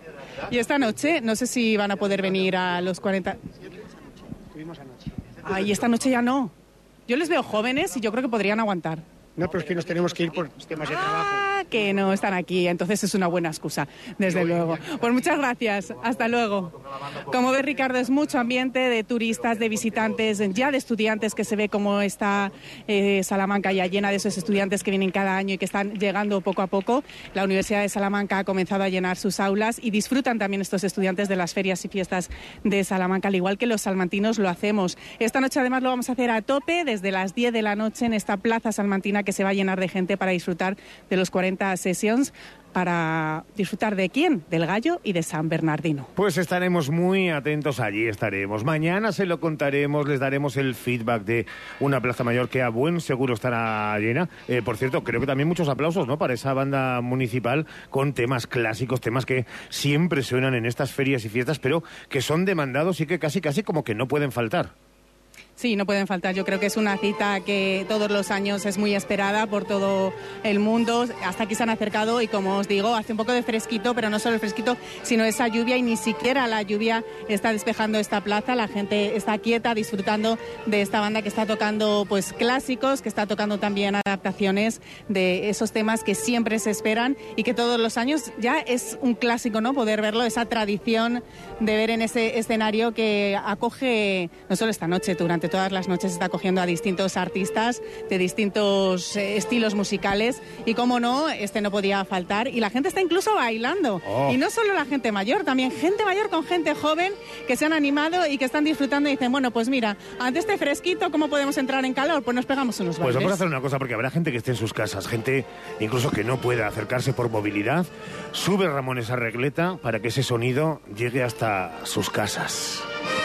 Y esta noche, no sé si van a poder venir a los 40... Estuvimos anoche. Ay, esta noche ya no. Yo les veo jóvenes y yo creo que podrían aguantar. No, pero es que nos tenemos que ir por temas de trabajo. Que no están aquí, entonces es una buena excusa, desde luego. Pues muchas gracias, hasta luego. Como ves, Ricardo, es mucho ambiente de turistas, de visitantes, ya de estudiantes, que se ve cómo está Salamanca ya llena de esos estudiantes que vienen cada año y que están llegando poco a poco. La Universidad de Salamanca ha comenzado a llenar sus aulas y disfrutan también estos estudiantes de las ferias y fiestas de Salamanca, al igual que los salmantinos lo hacemos. Esta noche además lo vamos a hacer a tope desde las 10 de la noche en esta plaza salmantina que se va a llenar de gente para disfrutar de los 40 Sessions. ¿Para disfrutar de quién? Del Gallo y de San Bernardino. Pues estaremos muy atentos, allí estaremos. Mañana se lo contaremos, les daremos el feedback de una Plaza Mayor que a buen seguro estará llena. Por cierto, creo que también muchos aplausos, ¿no?, para esa banda municipal con temas clásicos, temas que siempre suenan en estas ferias y fiestas, pero que son demandados y que casi como que no pueden faltar. Sí, no pueden faltar. Yo creo que es una cita que todos los años es muy esperada por todo el mundo. Hasta aquí se han acercado y, como os digo, hace un poco de fresquito, pero no solo el fresquito, sino esa lluvia, y ni siquiera la lluvia está despejando esta plaza. La gente está quieta disfrutando de esta banda que está tocando pues clásicos, que está tocando también adaptaciones de esos temas que siempre se esperan y que todos los años ya es un clásico, ¿no?, poder verlo, esa tradición de ver en ese escenario que acoge, no solo esta noche, durante todas las noches está acogiendo a distintos artistas de distintos estilos musicales, y cómo no, este no podía faltar, y la gente está incluso bailando. Y no solo la gente mayor, también gente mayor con gente joven que se han animado y que están disfrutando y dicen, bueno, pues mira, ante este fresquito, ¿cómo podemos entrar en calor? Pues nos pegamos unos bailes. Pues vamos a hacer una cosa, porque habrá gente que esté en sus casas, gente incluso que no pueda acercarse por movilidad. Sube Ramón esa regleta para que ese sonido llegue hasta sus casas.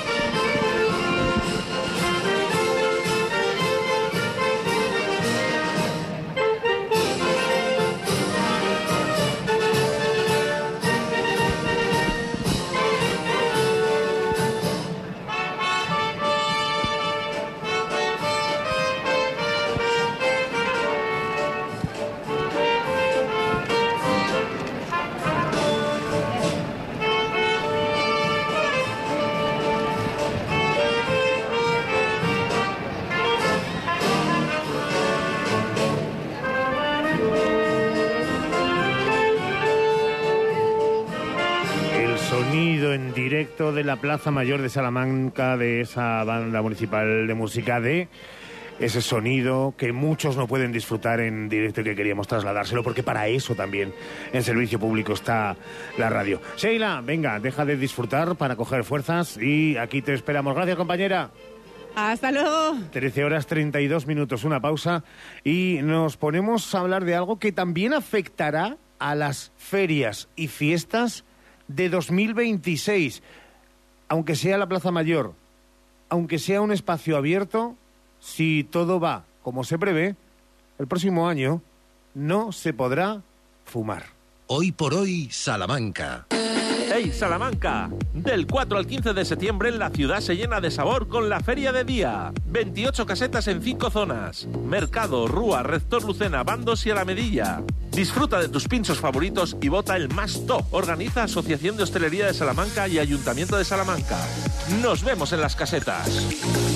En directo de la Plaza Mayor de Salamanca, de esa banda municipal de música, de ese sonido que muchos no pueden disfrutar en directo y que queríamos trasladárselo, porque para eso también en servicio público está la radio. Sheila, venga, deja de disfrutar para coger fuerzas y aquí te esperamos. Gracias, compañera. Hasta luego. 13:32, una pausa y nos ponemos a hablar de algo que también afectará a las ferias y fiestas de 2026, aunque sea la Plaza Mayor, aunque sea un espacio abierto. Si todo va como se prevé, el próximo año no se podrá fumar. Hoy por hoy, Salamanca. ¡Hey, Salamanca! Del 4 al 15 de septiembre la ciudad se llena de sabor con la Feria de Día. 28 casetas en 5 zonas. Mercado, Rúa, Rector Lucena, Bandos y Alamedilla. Disfruta de tus pinchos favoritos y vota el más top. Organiza Asociación de Hostelería de Salamanca y Ayuntamiento de Salamanca. Nos vemos en las casetas.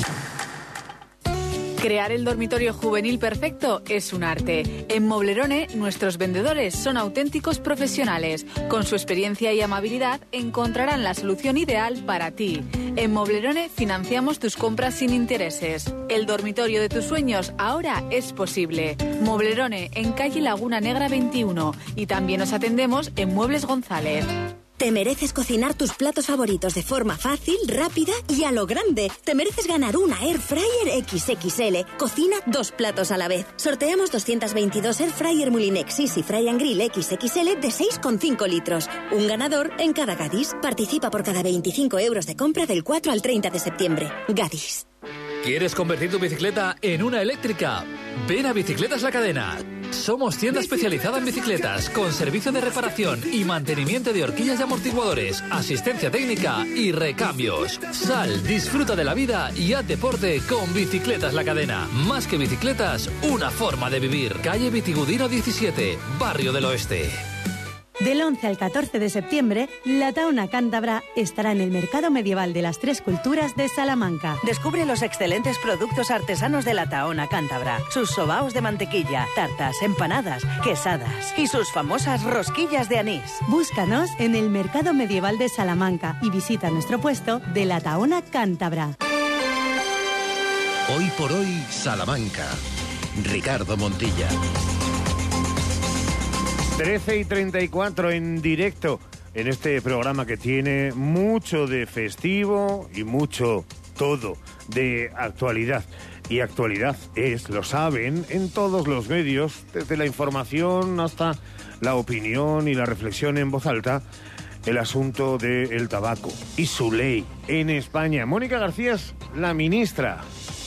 Crear el dormitorio juvenil perfecto es un arte. En Moblerone, nuestros vendedores son auténticos profesionales. Con su experiencia y amabilidad encontrarán la solución ideal para ti. En Moblerone financiamos tus compras sin intereses. El dormitorio de tus sueños ahora es posible. Moblerone, en calle Laguna Negra 21. Y también nos atendemos en Muebles González. Te mereces cocinar tus platos favoritos de forma fácil, rápida y a lo grande. Te mereces ganar una Air Fryer XXL. Cocina 2 platos a la vez. Sorteamos 222 Air Fryer Mulinex Easy Fry and Grill XXL de 6,5 litros. Un ganador en cada Gadis. Participa por cada 25 euros de compra del 4 al 30 de septiembre. Gadis. ¿Quieres convertir tu bicicleta en una eléctrica? Ven a Bicicletas La Cadena. Somos tienda especializada en bicicletas, con servicio de reparación y mantenimiento de horquillas y amortiguadores, asistencia técnica y recambios. Sal, disfruta de la vida y haz deporte con Bicicletas La Cadena. Más que bicicletas, una forma de vivir. Calle Vitigudino 17, Barrio del Oeste. Del 11 al 14 de septiembre, la Taona Cántabra estará en el Mercado Medieval de las Tres Culturas de Salamanca. Descubre los excelentes productos artesanos de la Taona Cántabra, sus sobaos de mantequilla, tartas, empanadas, quesadas y sus famosas rosquillas de anís. Búscanos en el Mercado Medieval de Salamanca y visita nuestro puesto de la Taona Cántabra. Hoy por hoy, Salamanca. Ricardo Montilla. 13:34 en directo en este programa que tiene mucho de festivo y mucho todo de actualidad. Y actualidad es, lo saben, en todos los medios, desde la información hasta la opinión y la reflexión en voz alta, el asunto del tabaco y su ley en España. Mónica García es la ministra.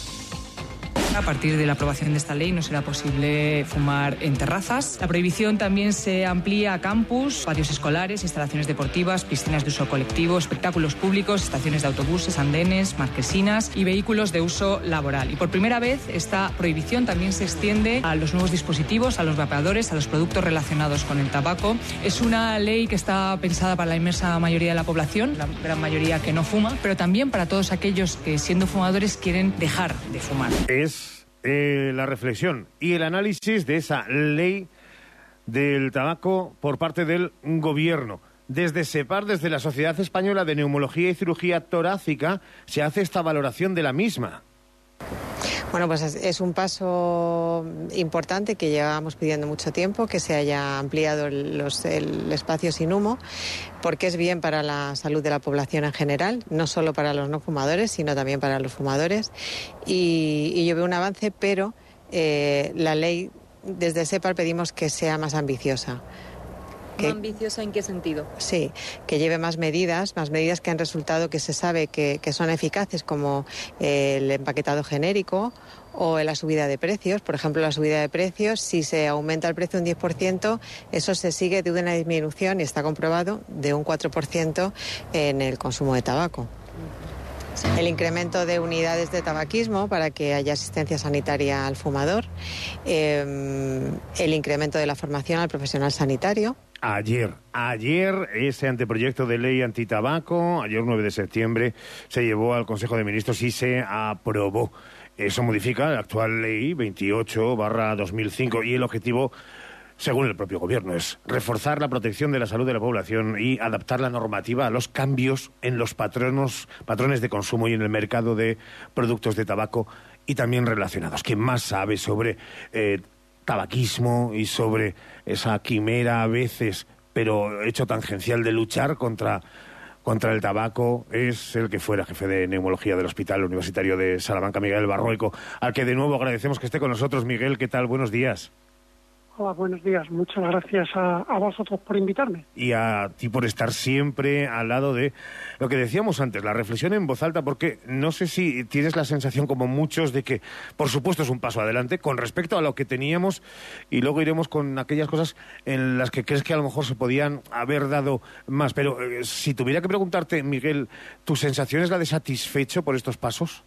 A partir de la aprobación de esta ley no será posible fumar en terrazas. La prohibición también se amplía a campus, patios escolares, instalaciones deportivas, piscinas de uso colectivo, espectáculos públicos, estaciones de autobuses, andenes, marquesinas y vehículos de uso laboral. Y por primera vez esta prohibición también se extiende a los nuevos dispositivos, a los vapeadores, a los productos relacionados con el tabaco. Es una ley que está pensada para la inmensa mayoría de la población, la gran mayoría que no fuma, pero también para todos aquellos que siendo fumadores quieren dejar de fumar. La reflexión y el análisis de esa ley del tabaco por parte del gobierno. Desde SEPAR, desde la Sociedad Española de Neumología y Cirugía Torácica, se hace esta valoración de la misma. Bueno, pues es un paso importante que llevábamos pidiendo mucho tiempo, que se haya ampliado el espacio sin humo, porque es bien para la salud de la población en general, no solo para los no fumadores, sino también para los fumadores. Y yo veo un avance, pero la ley, desde SEPAR pedimos que sea más ambiciosa. ¿Más ambiciosa en qué sentido? Sí, que lleve más medidas que han resultado que se sabe que son eficaces, como el empaquetado genérico o la subida de precios. Por ejemplo, la subida de precios, si se aumenta el precio un 10%, eso se sigue de una disminución, y está comprobado, de un 4% en el consumo de tabaco. El incremento de unidades de tabaquismo para que haya asistencia sanitaria al fumador, el incremento de la formación al profesional sanitario. Ayer ese anteproyecto de ley antitabaco, ayer 9 de septiembre, se llevó al Consejo de Ministros y se aprobó. Eso modifica la actual ley 28/2005 y el objetivo, según el propio gobierno, es reforzar la protección de la salud de la población y adaptar la normativa a los cambios en los patrones de consumo y en el mercado de productos de tabaco y también relacionados. ¿Quién más sabe sobre tabaquismo y sobre esa quimera a veces, pero hecho tangencial, de luchar contra el tabaco? Es el que fuera jefe de neumología del Hospital Universitario de Salamanca, Miguel Barrueco, al que de nuevo agradecemos que esté con nosotros. Miguel, ¿qué tal? Buenos días. Hola, buenos días. Muchas gracias a vosotros por invitarme. Y a ti por estar siempre al lado de lo que decíamos antes, la reflexión en voz alta, porque no sé si tienes la sensación, como muchos, de que, por supuesto, es un paso adelante con respecto a lo que teníamos, y luego iremos con aquellas cosas en las que crees que a lo mejor se podían haber dado más. Pero si tuviera que preguntarte, Miguel, ¿tu sensación es la de satisfecho por estos pasos?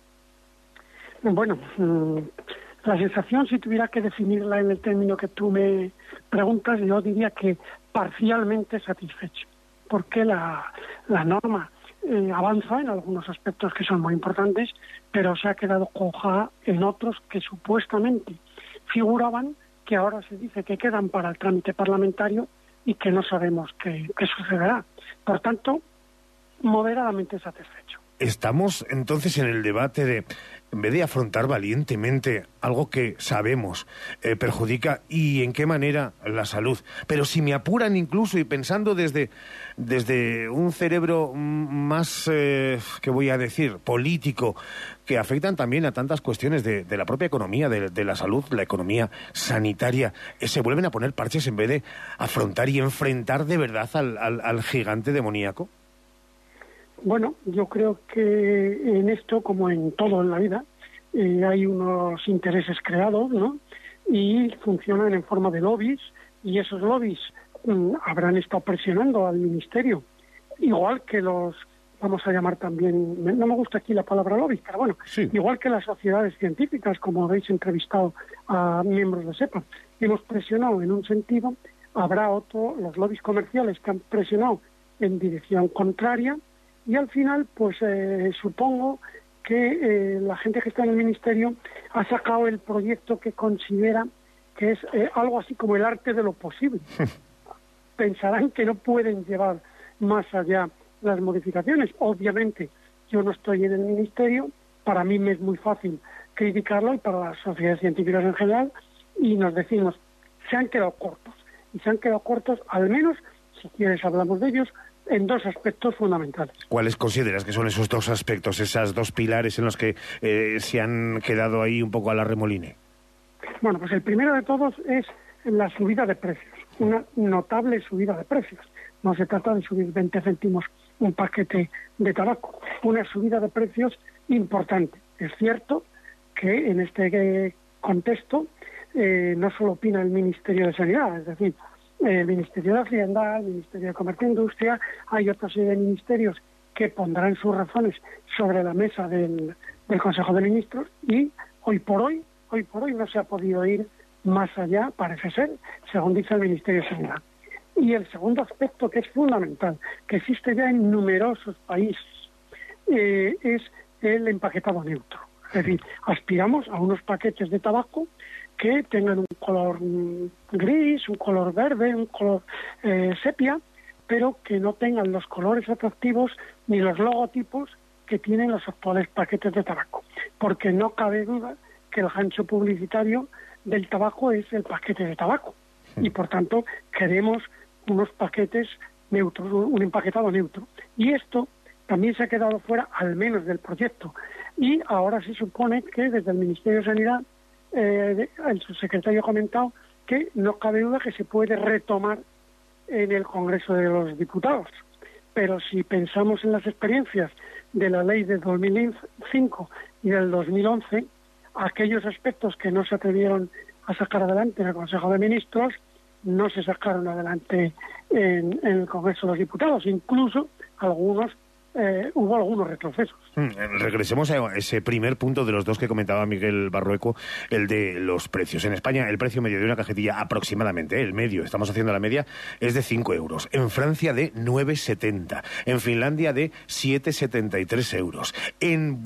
Bueno, la sensación, si tuviera que definirla en el término que tú me preguntas, yo diría que parcialmente satisfecho, porque la norma avanza en algunos aspectos que son muy importantes, pero se ha quedado coja en otros que supuestamente figuraban, que ahora se dice que quedan para el trámite parlamentario y que no sabemos qué sucederá. Por tanto, moderadamente satisfecho. estamos entonces en el debate de, en vez de afrontar valientemente algo que sabemos perjudica y en qué manera la salud, pero si me apuran incluso y pensando desde un cerebro más, ¿qué voy a decir?, político, que afectan también a tantas cuestiones de la propia economía, de la salud, la economía sanitaria, se vuelven a poner parches en vez de afrontar y enfrentar de verdad al gigante demoníaco. Bueno, yo creo que en esto, como en todo en la vida, hay unos intereses creados, ¿no? Y funcionan en forma de lobbies, y esos lobbies habrán estado presionando al ministerio, igual que los, vamos a llamar también, no me gusta aquí la palabra lobbies, pero bueno, sí, igual que las sociedades científicas, como habéis entrevistado a miembros de SEPA, hemos presionado en un sentido, habrá los lobbies comerciales que han presionado en dirección contraria. Y al final, pues supongo que la gente que está en el ministerio ha sacado el proyecto que considera que es algo así como el arte de lo posible. Pensarán que no pueden llevar más allá las modificaciones. Obviamente, yo no estoy en el ministerio, para mí me es muy fácil criticarlo y para las sociedades científicas en general, y nos decimos, se han quedado cortos. Y se han quedado cortos, al menos, si quieres hablamos de ellos, en dos aspectos fundamentales. ¿Cuáles consideras que son esos dos aspectos, esas dos pilares en los que se han quedado ahí un poco a la remoline? Bueno, pues el primero de todos es la subida de precios, una notable subida de precios. No se trata de subir 20 céntimos un paquete de tabaco, una subida de precios importante. Es cierto que en este contexto no solo opina el Ministerio de Sanidad, es decir, el Ministerio de Hacienda, el Ministerio de Comercio e Industria, hay otra serie de ministerios que pondrán sus razones sobre la mesa del Consejo de Ministros, y hoy por hoy no se ha podido ir más allá, parece ser, según dice el Ministerio de Sanidad. Y el segundo aspecto, que es fundamental, que existe ya en numerosos países, es el empaquetado neutro. Es decir, aspiramos a unos paquetes de tabaco que tengan un color gris, un color verde, un color sepia, pero que no tengan los colores atractivos ni los logotipos que tienen los actuales paquetes de tabaco. Porque no cabe duda que el gancho publicitario del tabaco es el paquete de tabaco. Y por tanto queremos unos paquetes neutros, un empaquetado neutro. Y esto también se ha quedado fuera, al menos del proyecto. Y ahora se supone que desde el Ministerio de Sanidad, el subsecretario ha comentado que no cabe duda que se puede retomar en el Congreso de los Diputados. Pero si pensamos en las experiencias de la ley del 2005 y del 2011, aquellos aspectos que no se atrevieron a sacar adelante en el Consejo de Ministros no se sacaron adelante en el Congreso de los Diputados. Incluso hubo algunos retrocesos. Regresemos a ese primer punto de los dos que comentaba Miguel Barrueco, el de los precios. En España, el precio medio de una cajetilla aproximadamente, el medio, estamos haciendo la media, es de 5 euros. En Francia de 9,70. En Finlandia de 7,73 euros. En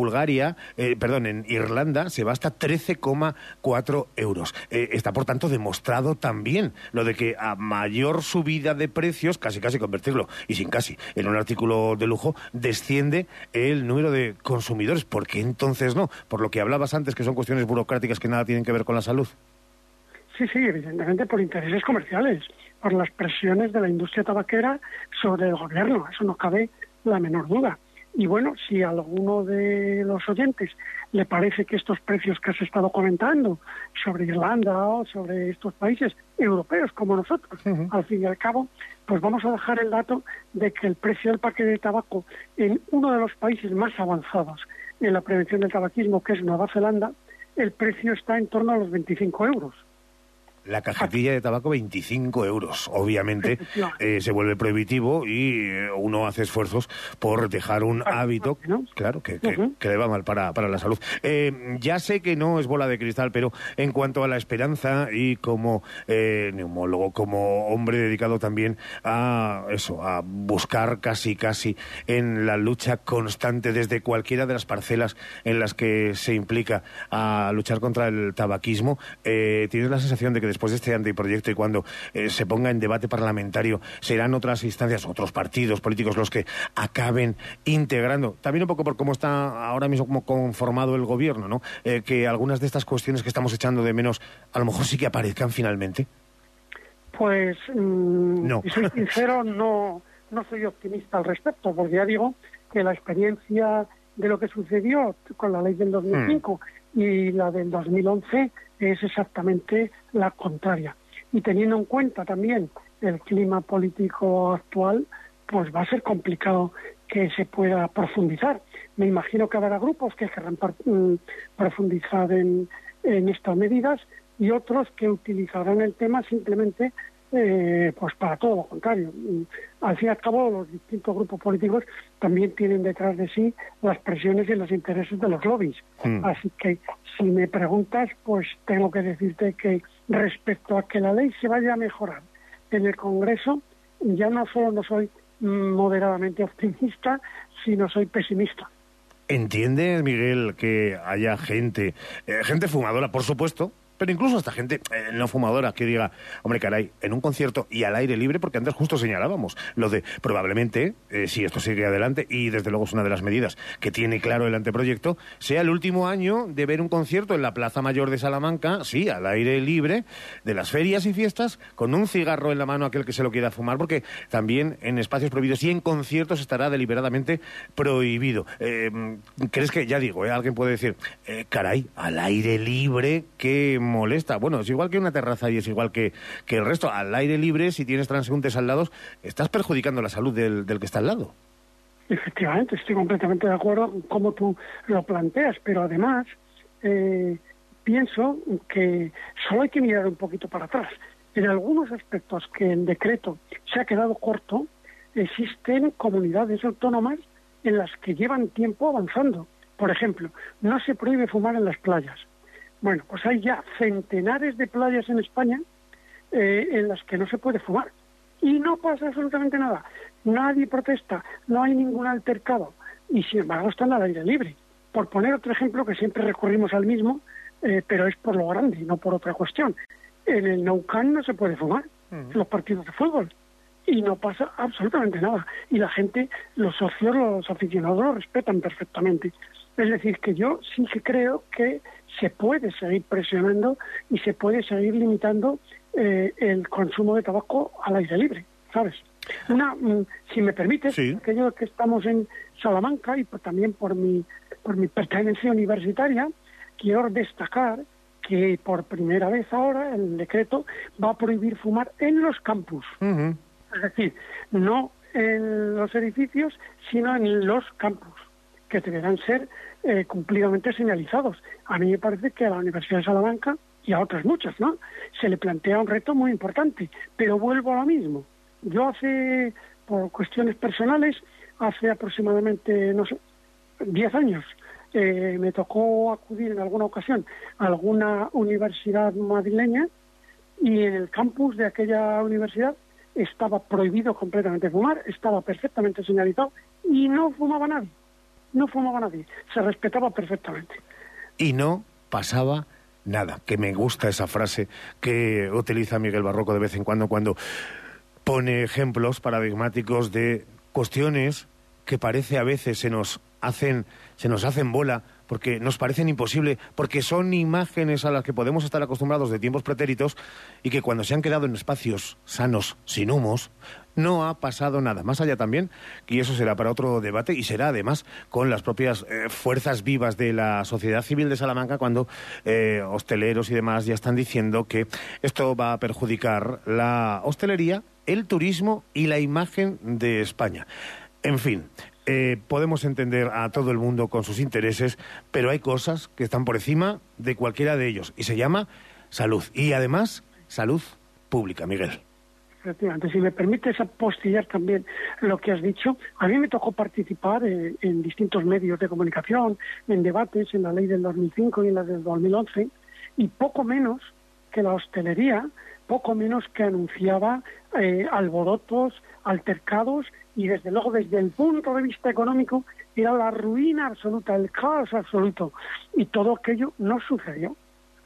en Irlanda se va hasta 13,4 euros. Está, por tanto, demostrado también lo de que a mayor subida de precios, casi convertirlo, y sin casi, en un artículo de lujo, desciende el número de consumidores. ¿Por qué entonces no? Por lo que hablabas antes, que son cuestiones burocráticas que nada tienen que ver con la salud. Sí, evidentemente por intereses comerciales, por las presiones de la industria tabaquera sobre el gobierno, eso no cabe la menor duda. Y bueno, si a alguno de los oyentes le parece que estos precios que has estado comentando sobre Irlanda o sobre estos países europeos como nosotros, al fin y al cabo, pues vamos a dejar el dato de que el precio del paquete de tabaco en uno de los países más avanzados en la prevención del tabaquismo, que es Nueva Zelanda, el precio está en torno a los 25 euros. La cajetilla de tabaco, 25 euros. Obviamente se vuelve prohibitivo y uno hace esfuerzos por dejar un hábito, claro, que le va mal para la salud. Ya sé que no es bola de cristal, pero en cuanto a la esperanza y como neumólogo, como hombre dedicado también a buscar casi en la lucha constante desde cualquiera de las parcelas en las que se implica a luchar contra el tabaquismo, ¿tienes la sensación de que después después de este anteproyecto y cuando se ponga en debate parlamentario, serán otras instancias, otros partidos políticos los que acaben integrando, también un poco por cómo está ahora mismo como conformado el gobierno, ¿no? Que algunas de estas cuestiones que estamos echando de menos a lo mejor sí que aparezcan finalmente. Pues, no. si soy sincero, no soy optimista al respecto, porque ya digo que la experiencia de lo que sucedió con la ley del 2005 y la del 2011 es exactamente la contraria. Y teniendo en cuenta también el clima político actual, pues va a ser complicado que se pueda profundizar. Me imagino que habrá grupos que querrán profundizar en estas medidas y otros que utilizarán el tema simplemente pues para todo lo contrario. Al fin y al cabo, los distintos grupos políticos también tienen detrás de sí las presiones y los intereses de los lobbies. Así que, si me preguntas, pues tengo que decirte que respecto a que la ley se vaya a mejorar en el Congreso, ya no solo no soy moderadamente optimista, sino soy pesimista. ¿Entiendes, Miguel, que haya gente fumadora, por supuesto, pero incluso hasta gente no fumadora que diga, hombre, caray, en un concierto y al aire libre, porque antes justo señalábamos lo de probablemente, si esto sigue adelante, y desde luego es una de las medidas que tiene claro el anteproyecto, sea el último año de ver un concierto en la Plaza Mayor de Salamanca, sí, al aire libre, de las ferias y fiestas, con un cigarro en la mano aquel que se lo quiera fumar, porque también en espacios prohibidos y en conciertos estará deliberadamente prohibido. ¿Crees que, ya digo, alguien puede decir, caray, al aire libre, qué molesta? Bueno, es igual que una terraza y es igual que el resto. Al aire libre, si tienes transeúntes al lado, estás perjudicando la salud del que está al lado. Efectivamente, estoy completamente de acuerdo con cómo tú lo planteas, pero además pienso que solo hay que mirar un poquito para atrás. En algunos aspectos que el decreto se ha quedado corto, existen comunidades autónomas en las que llevan tiempo avanzando. Por ejemplo, no se prohíbe fumar en las playas. Bueno, pues hay ya centenares de playas en España en las que no se puede fumar. Y no pasa absolutamente nada. Nadie protesta, no hay ningún altercado. Y sin embargo están al aire libre. Por poner otro ejemplo, que siempre recurrimos al mismo, pero es por lo grande, no por otra cuestión. En el Nou Camp no se puede fumar, en los partidos de fútbol. Y no pasa absolutamente nada. Y la gente, los socios, los aficionados lo respetan perfectamente. Es decir, que yo sí que creo que se puede seguir presionando y se puede seguir limitando el consumo de tabaco al aire libre, ¿sabes? Si me permites, sí. Aquello que estamos en Salamanca y también por mi pertenencia universitaria, quiero destacar que por primera vez ahora el decreto va a prohibir fumar en los campus. Uh-huh. Es decir, no en los edificios, sino en los campus, que deberán ser cumplidamente señalizados. A mí me parece que a la Universidad de Salamanca y a otras muchas, ¿no?, se le plantea un reto muy importante, pero vuelvo a lo mismo. Yo por cuestiones personales, hace aproximadamente, 10 años, me tocó acudir en alguna ocasión a alguna universidad madrileña y en el campus de aquella universidad estaba prohibido completamente fumar, estaba perfectamente señalizado y no fumaba nadie. No fumaba nadie, se respetaba perfectamente. Y no pasaba nada, que me gusta esa frase que utiliza Miguel Barroco de vez en cuando pone ejemplos paradigmáticos de cuestiones que parece a veces se nos hacen bola, porque nos parecen imposibles, porque son imágenes a las que podemos estar acostumbrados de tiempos pretéritos y que cuando se han quedado en espacios sanos, sin humos, no ha pasado nada. Más allá también, y eso será para otro debate, y será además con las propias fuerzas vivas de la sociedad civil de Salamanca, cuando hosteleros y demás ya están diciendo que esto va a perjudicar la hostelería, el turismo y la imagen de España. En fin, podemos entender a todo el mundo con sus intereses, pero hay cosas que están por encima de cualquiera de ellos, y se llama salud. Y además, salud pública, Miguel. Efectivamente, si me permites apostillar también lo que has dicho, a mí me tocó participar en distintos medios de comunicación, en debates, en la ley del 2005 y en la del 2011, y poco menos que la hostelería, poco menos que anunciaba alborotos, altercados, y desde luego desde el punto de vista económico era la ruina absoluta, el caos absoluto, y todo aquello no sucedió.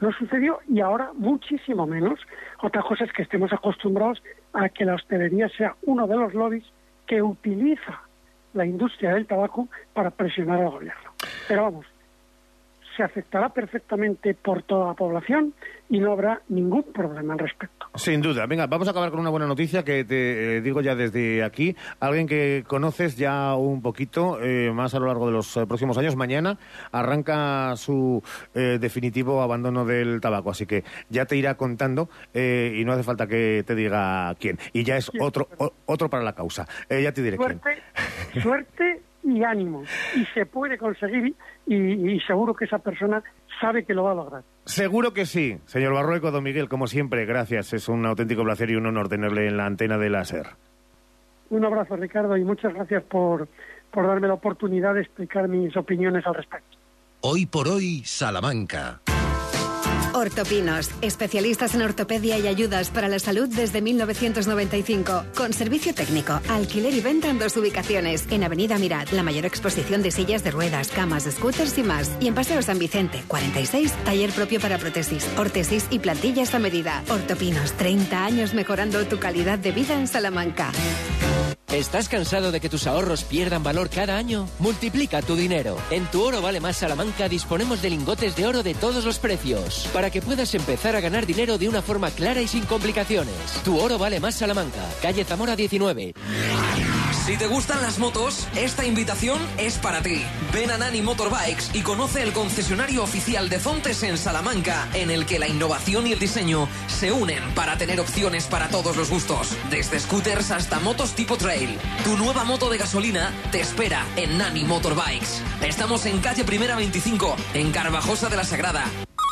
no sucedió y ahora muchísimo menos. Otra cosa es que estemos acostumbrados a que la hostelería sea uno de los lobbies que utiliza la industria del tabaco para presionar al gobierno. Pero vamos, se aceptará perfectamente por toda la población y no habrá ningún problema al respecto. Sin duda. Venga, vamos a acabar con una buena noticia que te digo ya desde aquí. Alguien que conoces ya un poquito, más a lo largo de los próximos años. Mañana arranca su definitivo abandono del tabaco, así que ya te irá contando y no hace falta que te diga quién. Y ya es otro para la causa. Ya te diré quién. Suerte y ánimo. Y se puede conseguir y seguro que esa persona sabe que lo va a lograr. Seguro que sí. Señor Barrueco, don Miguel, como siempre, gracias. Es un auténtico placer y un honor tenerle en la antena de la SER. Un abrazo, Ricardo, y muchas gracias por darme la oportunidad de explicar mis opiniones al respecto. Hoy por hoy, Salamanca. Ortopinos, especialistas en ortopedia y ayudas para la salud desde 1995, con servicio técnico, alquiler y venta en 2 ubicaciones, en Avenida Mirat, la mayor exposición de sillas de ruedas, camas, scooters y más, y en Paseo San Vicente, 46, taller propio para prótesis, órtesis y plantillas a medida. Ortopinos, 30 años mejorando tu calidad de vida en Salamanca. ¿Estás cansado de que tus ahorros pierdan valor cada año? Multiplica tu dinero. En Tu Oro Vale Más Salamanca disponemos de lingotes de oro de todos los precios, para que puedas empezar a ganar dinero de una forma clara y sin complicaciones. Tu Oro Vale Más Salamanca, calle Zamora 19. Si te gustan las motos, esta invitación es para ti. Ven a Nani Motorbikes y conoce el concesionario oficial de Fontes en Salamanca, en el que la innovación y el diseño se unen para tener opciones para todos los gustos, desde scooters hasta motos tipo trail. Tu nueva moto de gasolina te espera en Nani Motorbikes. Estamos en calle Primera 25, en Carvajosa de la Sagrada.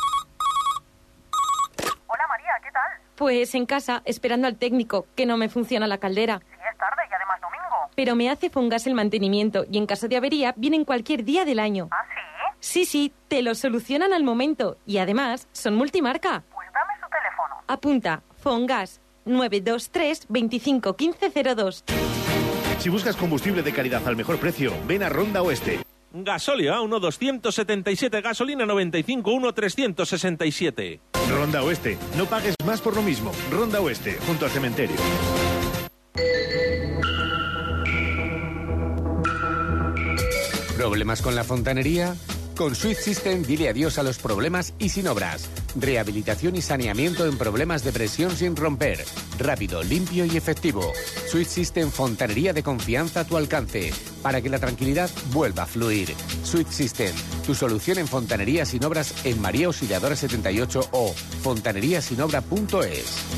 Hola María, ¿qué tal? Pues en casa, esperando al técnico, que no me funciona la caldera. Sí, es tarde y además domingo. Pero me hace Fongas el mantenimiento y en caso de avería vienen cualquier día del año. ¿Ah, sí? Sí, te lo solucionan al momento y además son multimarca. Pues dame su teléfono. Apunta, Fongas, 923 25 15 02. Si buscas combustible de calidad al mejor precio, ven a Ronda Oeste. Gasolio A1 277, gasolina 95 1 367. Ronda Oeste, no pagues más por lo mismo. Ronda Oeste, junto al cementerio. ¿Problemas con la fontanería? Con Sweet System dile adiós a los problemas y sin obras. Rehabilitación y saneamiento en problemas de presión sin romper. Rápido, limpio y efectivo. Sweet System, fontanería de confianza a tu alcance, para que la tranquilidad vuelva a fluir. Sweet System, tu solución en fontanería sin obras en María Auxiliadora 78 o fontaneriasinobra.es.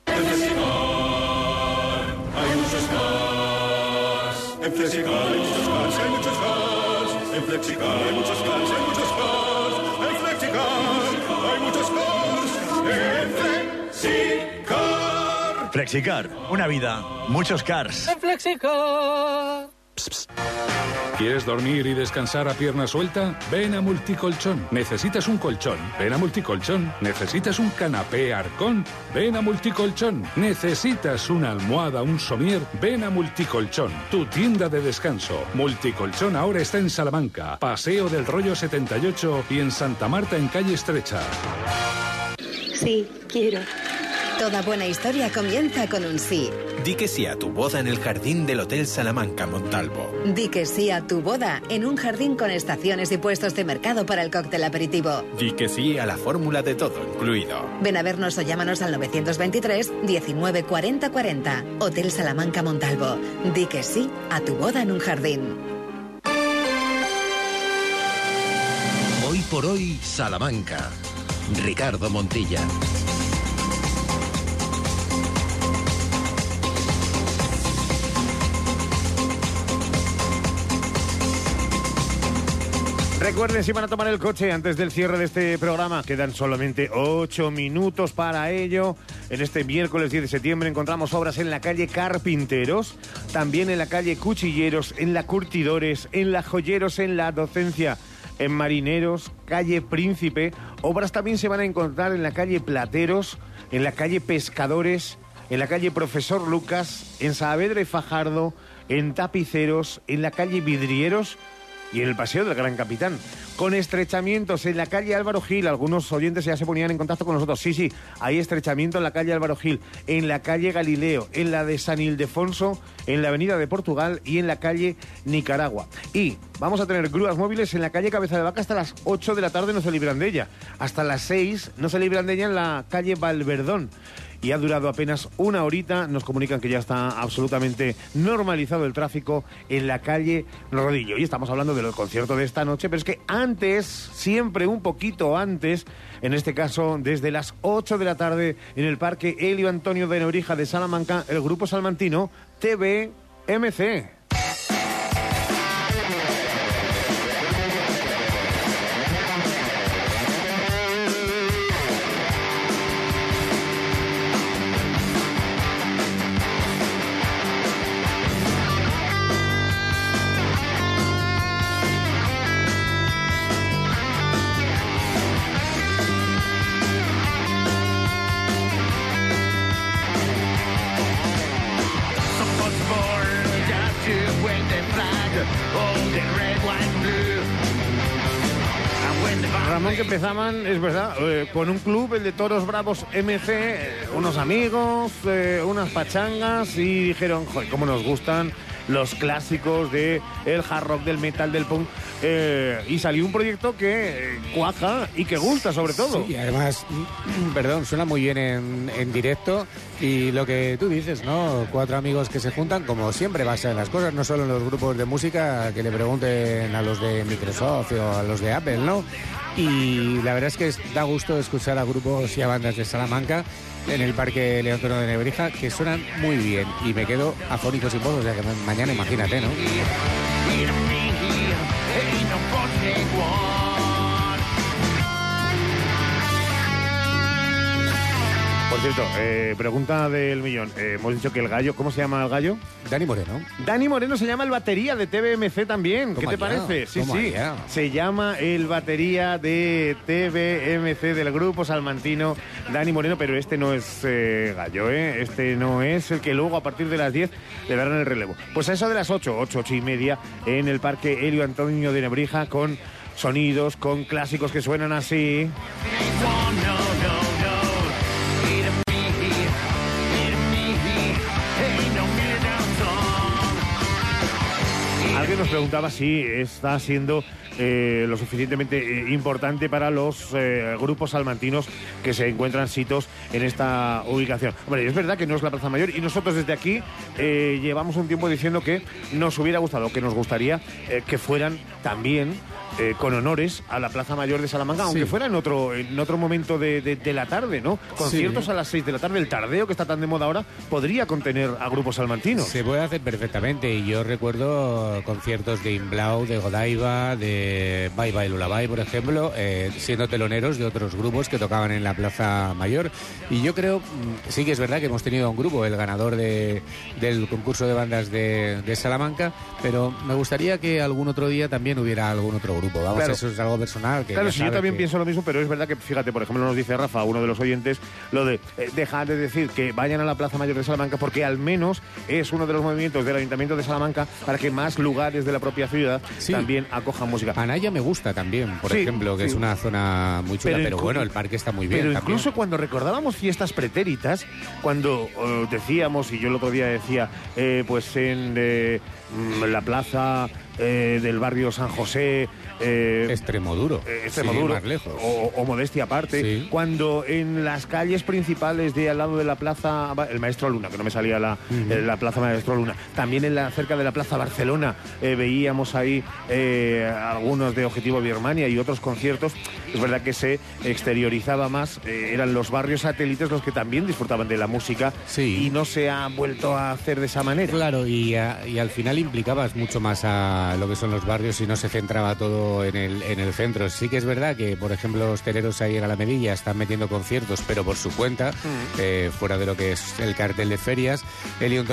Hay muchos cars. En Flexicar hay muchos cars, hay muchos cars. En Flexicar hay muchos cars, hay muchos cars. En Flexicar hay muchos cars. En Flexicar. Flexicar, una vida, muchos cars. En Flexicar. ¿Quieres dormir y descansar a pierna suelta? Ven a Multicolchón. ¿Necesitas un colchón? Ven a Multicolchón. ¿Necesitas un canapé Arcón? Ven a Multicolchón. ¿Necesitas una almohada, un somier? Ven a Multicolchón, tu tienda de descanso. Multicolchón ahora está en Salamanca, Paseo del Rollo 78 y en Santa Marta en Calle Estrecha. Sí, quiero. Toda buena historia comienza con un sí. Di que sí a tu boda en el jardín del Hotel Salamanca Montalvo. Di que sí a tu boda en un jardín con estaciones y puestos de mercado para el cóctel aperitivo. Di que sí a la fórmula de todo incluido. Ven a vernos o llámanos al 923 19 40 40. Hotel Salamanca Montalvo. Di que sí a tu boda en un jardín. Hoy por hoy, Salamanca. Ricardo Montilla. Recuerden, si van a tomar el coche antes del cierre de este programa, quedan solamente 8 minutos para ello. En este miércoles 10 de septiembre encontramos obras en la calle Carpinteros, también en la calle Cuchilleros, en la Curtidores, en la Joyeros, en la Docencia, en Marineros, calle Príncipe. Obras también se van a encontrar en la calle Plateros, en la calle Pescadores, en la calle Profesor Lucas, en Saavedra y Fajardo, en Tapiceros, en la calle Vidrieros y en el Paseo del Gran Capitán. Con estrechamientos en la calle Álvaro Gil, algunos oyentes ya se ponían en contacto con nosotros. Sí, hay estrechamiento en la calle Álvaro Gil, en la calle Galileo, en la de San Ildefonso, en la avenida de Portugal y en la calle Nicaragua. Y vamos a tener grúas móviles en la calle Cabeza de Vaca hasta las 8 de la tarde, no se libran de ella. Hasta las 6 no se libran de ella en la calle Valverdón. Y ha durado apenas una horita. Nos comunican que ya está absolutamente normalizado el tráfico en la calle Rodillo. Y estamos hablando del concierto de esta noche, pero es que antes, siempre un poquito antes, en este caso desde las 8 de la tarde, en el Parque Elio Antonio de Nebrija de Salamanca, el grupo salmantino TVMC. Ramón, que empezaban, es verdad, con un club, el de Toros Bravos MC, unos amigos, unas pachangas, y dijeron, joder, cómo nos gustan los clásicos del hard rock, del metal, del punk, y salió un proyecto que cuaja y que gusta sobre todo. Sí, y además, perdón, suena muy bien en directo, y lo que tú dices, ¿no? 4 amigos que se juntan, como siempre va a ser las cosas, no solo en los grupos de música, que le pregunten a los de Microsoft o a los de Apple, ¿no? Y la verdad es que da gusto escuchar a grupos y a bandas de Salamanca en el Parque Elio Antonio de Nebrija, que suenan muy bien, y me quedo afónico sin voz, o sea que mañana imagínate, ¿no? Por cierto, pregunta del millón. Hemos dicho que el gallo, ¿cómo se llama el gallo? Dani Moreno. Dani Moreno se llama el batería de TVMC también. ¿Qué te parece? Sí. Se llama el batería de TVMC del grupo salmantino Dani Moreno, pero este no es gallo, ¿eh? Este no es el que luego a partir de las 10 le darán el relevo. Pues a eso de las 8 y media, en el Parque Elio Antonio de Nebrija, con sonidos, con clásicos que suenan así. Alguien nos preguntaba si está siendo lo suficientemente importante para los grupos salmantinos que se encuentran sitos en esta ubicación. Hombre, es verdad que no es la Plaza Mayor, y nosotros desde aquí llevamos un tiempo diciendo que nos hubiera gustado, que nos gustaría que fueran también con honores a la Plaza Mayor de Salamanca, aunque fuera en otro momento de la tarde, ¿no? Conciertos a las 6 de la tarde, el tardeo que está tan de moda ahora, podría contener a grupos salmantinos. Se puede hacer perfectamente, y yo recuerdo conciertos de Inblau, de Godiva, de Bye Bye Lullaby, por ejemplo, siendo teloneros de otros grupos que tocaban en la Plaza Mayor. Y yo creo, sí que es verdad que hemos tenido un grupo, el ganador del concurso de bandas de Salamanca, pero me gustaría que algún otro día también hubiera algún otro grupo. Vamos, claro, eso es algo personal. Que claro, sí, yo también pienso lo mismo, pero es verdad que, fíjate, por ejemplo, nos dice Rafa, uno de los oyentes, lo de dejar de decir que vayan a la Plaza Mayor de Salamanca, porque al menos es uno de los movimientos del Ayuntamiento de Salamanca para que más lugares de la propia ciudad también acojan música. Anaya me gusta también, por ejemplo, que es una zona muy chula, pero bueno, el parque está muy bien. Pero también. Incluso cuando recordábamos fiestas pretéritas, cuando decíamos, y yo el otro día decía, pues en la plaza del barrio San José, Extremoduro, más lejos, o Modestia aparte, cuando en las calles principales de al lado de la plaza el Maestro Luna, que no me salía la plaza Maestro Luna, también cerca de la plaza Barcelona, veíamos ahí algunos de Objetivo Birmania y otros conciertos. Es verdad que se exteriorizaba más, eran los barrios satélites los que también disfrutaban de la música, y no se ha vuelto a hacer de esa manera. Claro, y al final implicabas mucho más a lo que son los barrios y no se centraba todo en el centro. Sí que es verdad que, por ejemplo, los toreros ahí en Alamedilla están metiendo conciertos, pero por su cuenta, fuera de lo que es el cartel de ferias. El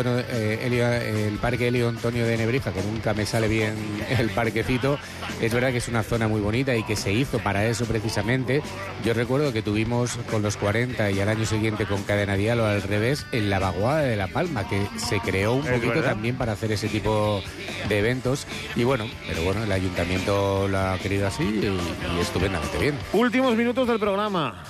Parque Elio Antonio de Nebrija, que nunca me sale bien el parquecito, es verdad que es una zona muy bonita y que se hizo para eso, precisamente, yo recuerdo que tuvimos con los 40 y al año siguiente con Cadena Dial o al revés, en la Vaguada de La Palma, que se creó un poquito también para hacer ese tipo de eventos. Y bueno, pero bueno, el ayuntamiento lo ha querido así y estupendamente bien. Últimos minutos del programa.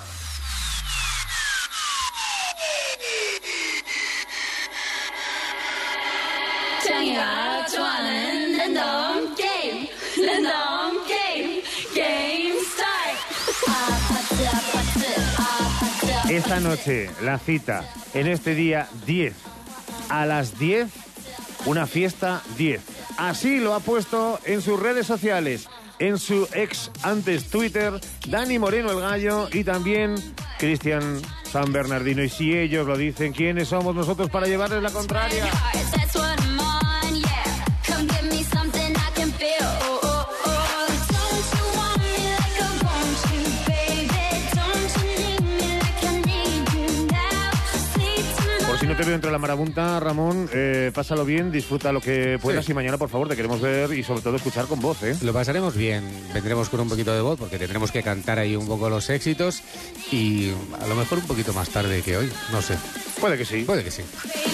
Esta noche, la cita, en este día 10, a las 10, una fiesta 10. Así lo ha puesto en sus redes sociales, en su ex antes Twitter, Dani Moreno el Gallo y también Cristian San Bernardino. Y si ellos lo dicen, ¿quiénes somos nosotros para llevarles la contraria? Si no te veo entre la marabunta, Ramón, pásalo bien, disfruta lo que puedas y mañana, por favor, te queremos ver y sobre todo escuchar con voz, ¿eh? Lo pasaremos bien, vendremos con un poquito de voz porque tendremos que cantar ahí un poco los éxitos y a lo mejor un poquito más tarde que hoy, no sé. Puede que sí. Puede que sí.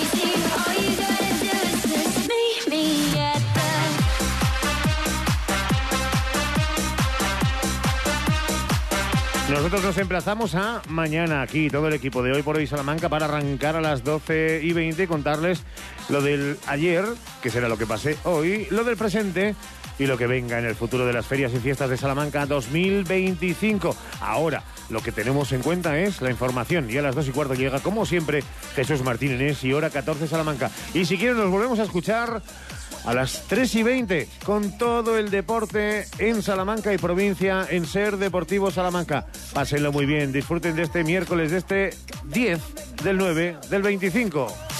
Nosotros nos emplazamos a mañana aquí, todo el equipo de Hoy por Hoy Salamanca, para arrancar a las 12:20 y contarles lo del ayer, que será lo que pase hoy, lo del presente y lo que venga en el futuro de las ferias y fiestas de Salamanca 2025. Ahora, lo que tenemos en cuenta es la información y a las 2:15 llega, como siempre, Jesús Martínez y hora 14 Salamanca. Y si quieren nos volvemos a escuchar a las 3:20 con todo el deporte en Salamanca y provincia en Ser Deportivo Salamanca. Pásenlo muy bien, disfruten de este miércoles, de este 10 del 9 del 25.